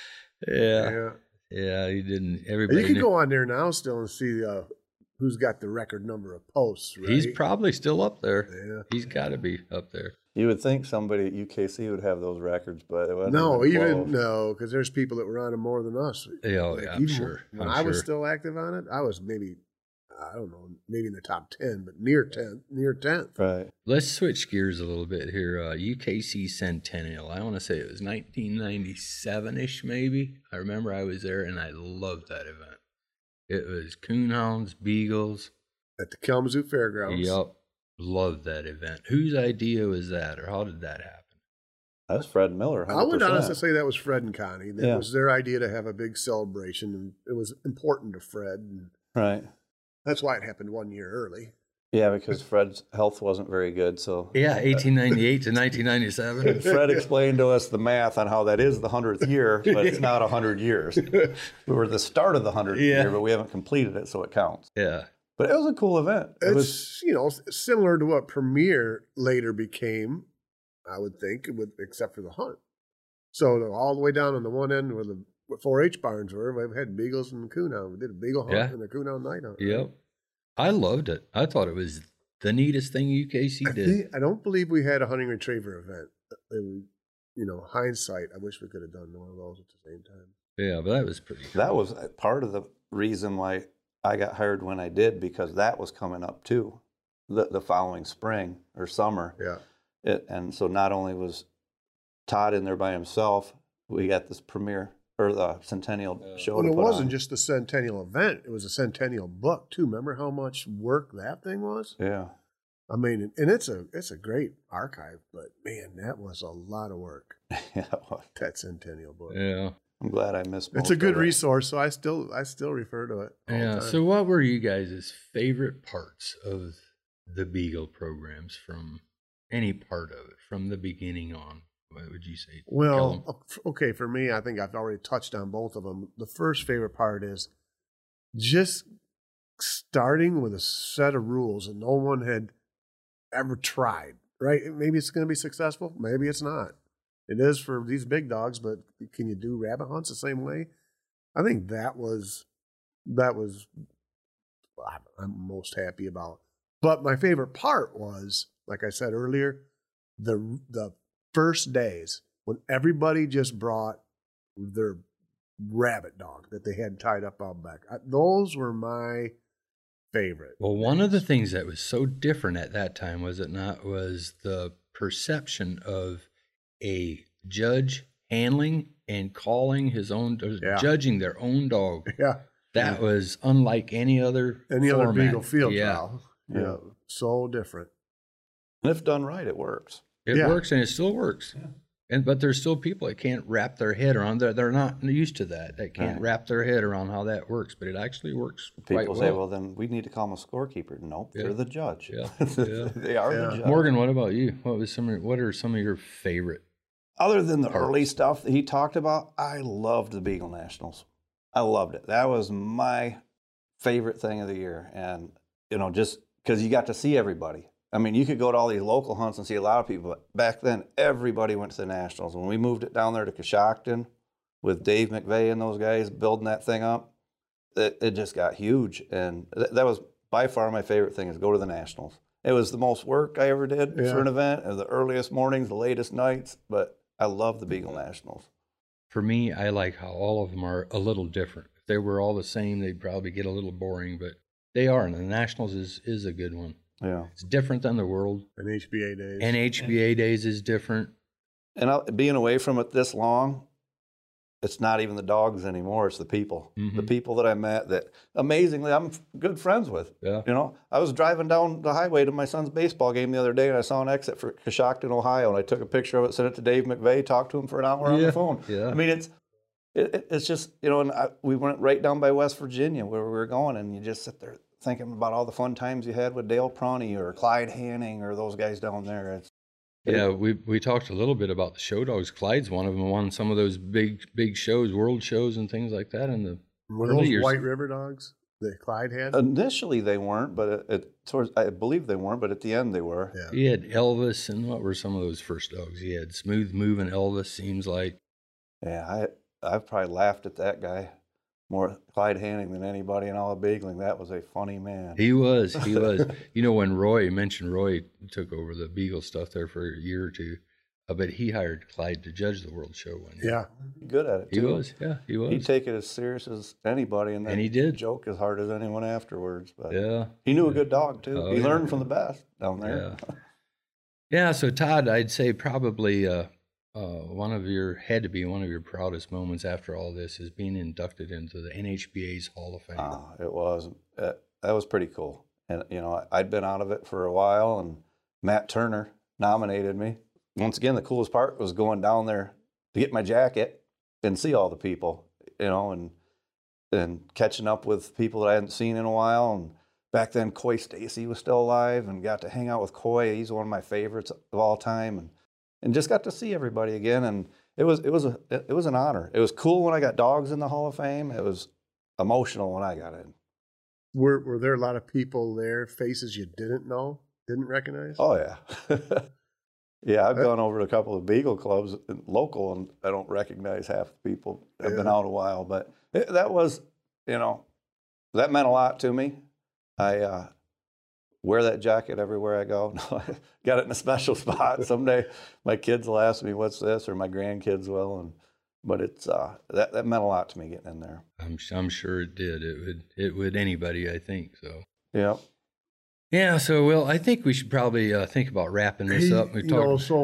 B: Yeah.
A: Yeah, he didn't. Everybody
B: you can
A: knew.
B: go on there now still and see uh, who's got the record number of posts, right?
A: He's probably still up there.
B: Yeah.
A: He's got to be up there.
C: You would think somebody at U K C would have those records, but it wasn't.
B: No, even,
C: close.
B: no, because there's people that were on it more than us.
A: Yeah, oh,
B: like
A: yeah, I'm
B: even
A: sure.
B: When
A: I'm
B: I was
A: sure.
B: still active on it, I was maybe, I don't know, maybe in the top ten, but near tenth, near tenth.
C: Right.
A: Let's switch gears a little bit here. Uh, U K C Centennial. I want to say it was nineteen ninety-seven-ish, maybe. I remember I was there, and I loved that event. It was Coonhounds, Beagles.
B: At the Kalamazoo Fairgrounds.
A: Yep. Loved that event. Whose idea was that, or how did that happen?
C: That was Fred Miller. one hundred percent.
B: I would honestly say that was Fred and Connie. That
C: yeah.
B: was their idea to have a big celebration, and it was important to Fred. And
C: right.
B: that's why it happened one year early.
C: Yeah, because Fred's health wasn't very good. So
A: yeah, eighteen ninety-eight to nineteen ninety-seven.
C: And Fred explained to us the math on how that is the hundredth year, but it's not a hundred years. We were at the start of the hundredth
A: yeah.
C: year, but we haven't completed it, so it counts.
A: Yeah.
C: But it was a cool event. It
B: it's,
C: was,
B: you know, similar to what Premier later became, I would think, with, except for the hunt. So all the way down on the one end where the four H barns were, we had Beagles and Coonhound. We did a Beagle hunt
A: yeah.
B: and a Coonhound night hunt.
A: Yep. I loved it. I thought it was the neatest thing U K C
B: I
A: did.
B: think, I don't believe we had a hunting retriever event. In, you know, hindsight, I wish we could have done one of those at the same time.
A: Yeah, but that was pretty cool.
C: That was part of the reason why I got hired when I did, because that was coming up too, the the following spring or summer.
B: Yeah.
C: It, and so not only was Todd in there by himself, we got this premiere or the centennial
A: Yeah.
C: show.
B: And
C: to
B: it
C: put
B: wasn't
C: on.
B: just the centennial event; it was a centennial book too. Remember how much work that thing was?
C: Yeah.
B: I mean, and it's a it's a great archive, but man, that was a lot of work.
C: Yeah. Well,
B: That centennial book.
A: Yeah.
C: I'm glad I missed.
B: It's
C: most
B: a good
C: of it.
B: resource, so I still I still refer to it. all the
A: Yeah.
B: time.
A: So, what were you guys' favorite parts of the Beagle programs from any part of it, from the beginning on? What would you say?
B: Well,
A: Kellum?
B: okay, for me, I think I've already touched on both of them. The first favorite part is just starting with a set of rules that no one had ever tried, right? Maybe it's going to be successful, maybe it's not. It is for these big dogs, but can you do rabbit hunts the same way? I think that was that was what I'm most happy about. But my favorite part was, like I said earlier, the the first days when everybody just brought their rabbit dog that they had tied up out back. I, those were my favorite.
A: Well, one of the things that was so different at that time, was it not, was the perception of a judge handling and calling his own,
B: Yeah.
A: judging their own dog.
B: Yeah,
A: That was unlike any other
B: any other
A: format.
B: Beagle field
A: Yeah.
B: trial. Yeah.
C: Yeah.
B: So different.
C: And if done right, it works.
A: It
B: Yeah.
A: works, and it still works. And but there's still people that can't wrap their head around. They're they're not used to that. They can't
C: Right.
A: wrap their head around how that works. But it actually works quite
C: People
A: well.
C: say, well, then we need to call them a scorekeeper. Nope,
A: Yeah.
C: they're the judge.
A: Yeah. Yeah.
C: They are
B: Yeah.
C: the judge.
A: Morgan, what about you? What was some? Of, what are some of your favorite?
C: Other than the
A: Parts.
C: early stuff that he talked about, I loved the Beagle Nationals. I loved it. That was my favorite thing of the year. And, you know, just because you got to see everybody. I mean, you could go to all these local hunts and see a lot of people, but back then, everybody went to the Nationals. When we moved it down there to Coshocton with Dave McVeigh and those guys building that thing up, it, it just got huge. And th- that was by far my favorite thing, is go to the Nationals. It was the most work I ever did
B: Yeah.
C: for an event, and the earliest mornings, the latest nights, but I love the Beagle Nationals.
A: For me, I like how all of them are a little different. If they were all the same, they'd probably get a little boring, but they are. And the Nationals is, is a good one.
C: Yeah.
A: It's different than the World.
B: And H B A days.
A: And H B A Days is different.
C: And I, being away from it this long, it's not even the dogs anymore. It's the people. The
A: Mhm.
C: people that I met that amazingly I'm f- good friends with.
A: Yeah.
C: You know, I was driving down the highway to my son's baseball game the other day, and I saw an exit for Coshocton, Ohio, and I took a picture of it, sent it to Dave McVeigh, talked to him for an hour on
A: Yeah.
C: the phone.
A: Yeah.
C: I mean, it's it, it- it's just, you know, and I, we went right down by West Virginia where we were going, and you just sit there thinking about all the fun times you had with Dale Proney or Clyde Hanning or those guys down there. It's
A: Yeah, we we talked a little bit about the show dogs. Clyde's one of them. Won some of those big big shows, world shows, and things like that. In the
B: Were
A: early
B: those
A: years.
B: White River dogs that Clyde had?
C: Initially, they weren't, but it, it towards I believe they weren't, but at the end they were.
B: yeah.
A: He had Elvis, and what were some of those first dogs? He had Smooth Moving Elvis. Seems like
C: Yeah, I I've probably laughed at that guy more, Clyde Hanning, than anybody in all of Beagling. That was a funny man.
A: he was. He was. You know, when Roy mentioned Roy took over the Beagle stuff there for a year or two, uh, but he hired Clyde to judge the World Show one year.
B: Yeah.
C: Good at it
A: he
C: too.
A: was. Yeah, he was.
C: He'd take it as serious as anybody, and, then
A: And he did.
C: joke as hard as anyone afterwards. But
A: yeah.
C: he knew a good dog too.
A: Oh,
C: he
A: yeah.
C: learned from the best down there.
A: Yeah. Yeah, so Todd, I'd say probably uh, uh, one of your, had to be one of your proudest moments after all this is being inducted into the N H B A's Hall of Fame.
C: Uh, it was uh, that was pretty cool, and you know I'd been out of it for a while, and Matt Turner nominated me. Once again, the coolest part was going down there to get my jacket and see all the people, you know, and and catching up with people that I hadn't seen in a while. And back then, Coy Stacy was still alive, and got to hang out with Coy. He's one of my favorites of all time, and and just got to see everybody again. And it was it was a it was an honor. It was cool when I got dogs in the Hall of Fame. It was emotional when I got in.
B: Were Were there a lot of people there, faces you didn't know, didn't recognize?
C: Oh yeah, yeah. I've
B: Uh,
C: gone over to a couple of Beagle clubs in- local, and I don't recognize half the people. I've been
B: Yeah.
C: out a while, but it, that was, you know, that meant a lot to me. I uh, wear that jacket everywhere I go. No, I got it in a special spot. Someday my kids will ask me, "What's this?" or my grandkids will, and but it's uh, that that meant a lot to me getting in there.
A: I'm I'm sure it did. It would it would anybody, I think. So
C: Yeah.
A: yeah. So well, I think we should probably uh, think about wrapping this
B: Hey,
A: up. We
B: you know,
A: talked.
B: so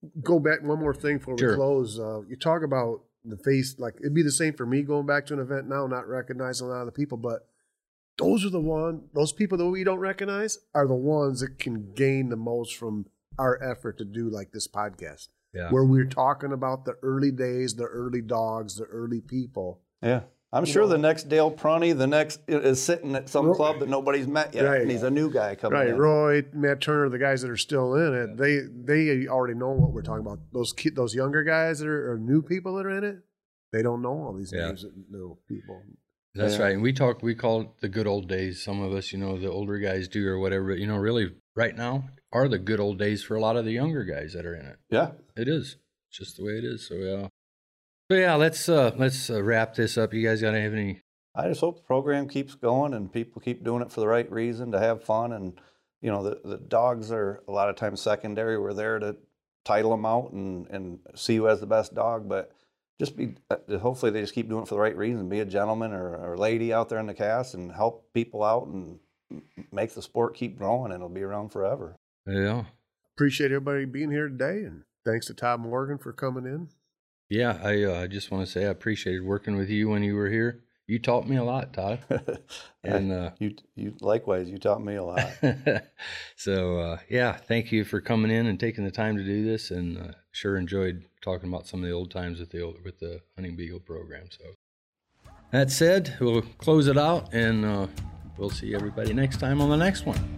B: go back one more thing before we
A: Sure.
B: close. Uh, you talk about the face, like it'd be the same for me going back to an event now, not recognizing a lot of the people, but those are the one, those people that we don't recognize are the ones that can gain the most from our effort to do like this podcast,
A: Yeah.
B: where we're talking about the early days, the early dogs, the early people.
C: Yeah. I'm sure the next Dale Prunty, the next is sitting at some club that nobody's met yet.
B: Right.
C: And he's a new guy coming
B: Right,
C: in.
B: Roy, Matt Turner, the guys that are still in it, they they already know what we're talking about. Those ki- those younger guys that are, are new people that are in it, they don't know all these
A: Yeah.
B: names that know people.
A: That's
C: Yeah.
A: right. And we talk, we call it the good old days. Some of us, you know, the older guys do or whatever. But, you know, really right now are the good old days for a lot of the younger guys that are in it.
C: Yeah.
A: It is. It's just the way it is. So, yeah. So, yeah, let's uh, let's uh, wrap this up. You guys got to have any?
C: I just hope the program keeps going and people keep doing it for the right reason, to have fun. And, you know, the, the dogs are a lot of times secondary. We're there to title them out and, and see who has the best dog. But just be, uh, hopefully they just keep doing it for the right reason. Be a gentleman or, or lady out there in the cast and help people out and make the sport keep growing, and it'll be around forever.
A: Yeah.
B: Appreciate everybody being here today, and thanks to Todd Morgan for coming in.
A: Yeah, I uh, just want to say I appreciated working with you when you were here. You taught me a lot, Todd. And uh,
C: you, you likewise, you taught me a lot.
A: so, uh, yeah, thank you for coming in and taking the time to do this. And uh, sure enjoyed talking about some of the old times with the old, with the Hunting Beagle program. So, that said, we'll close it out, and uh, we'll see everybody next time on the next one.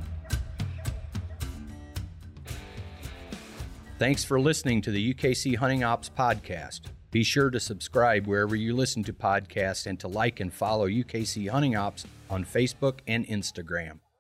A: Thanks for listening to the U K C Hunting Ops podcast. Be sure to subscribe wherever you listen to podcasts and to like and follow U K C Hunting Ops on Facebook and Instagram.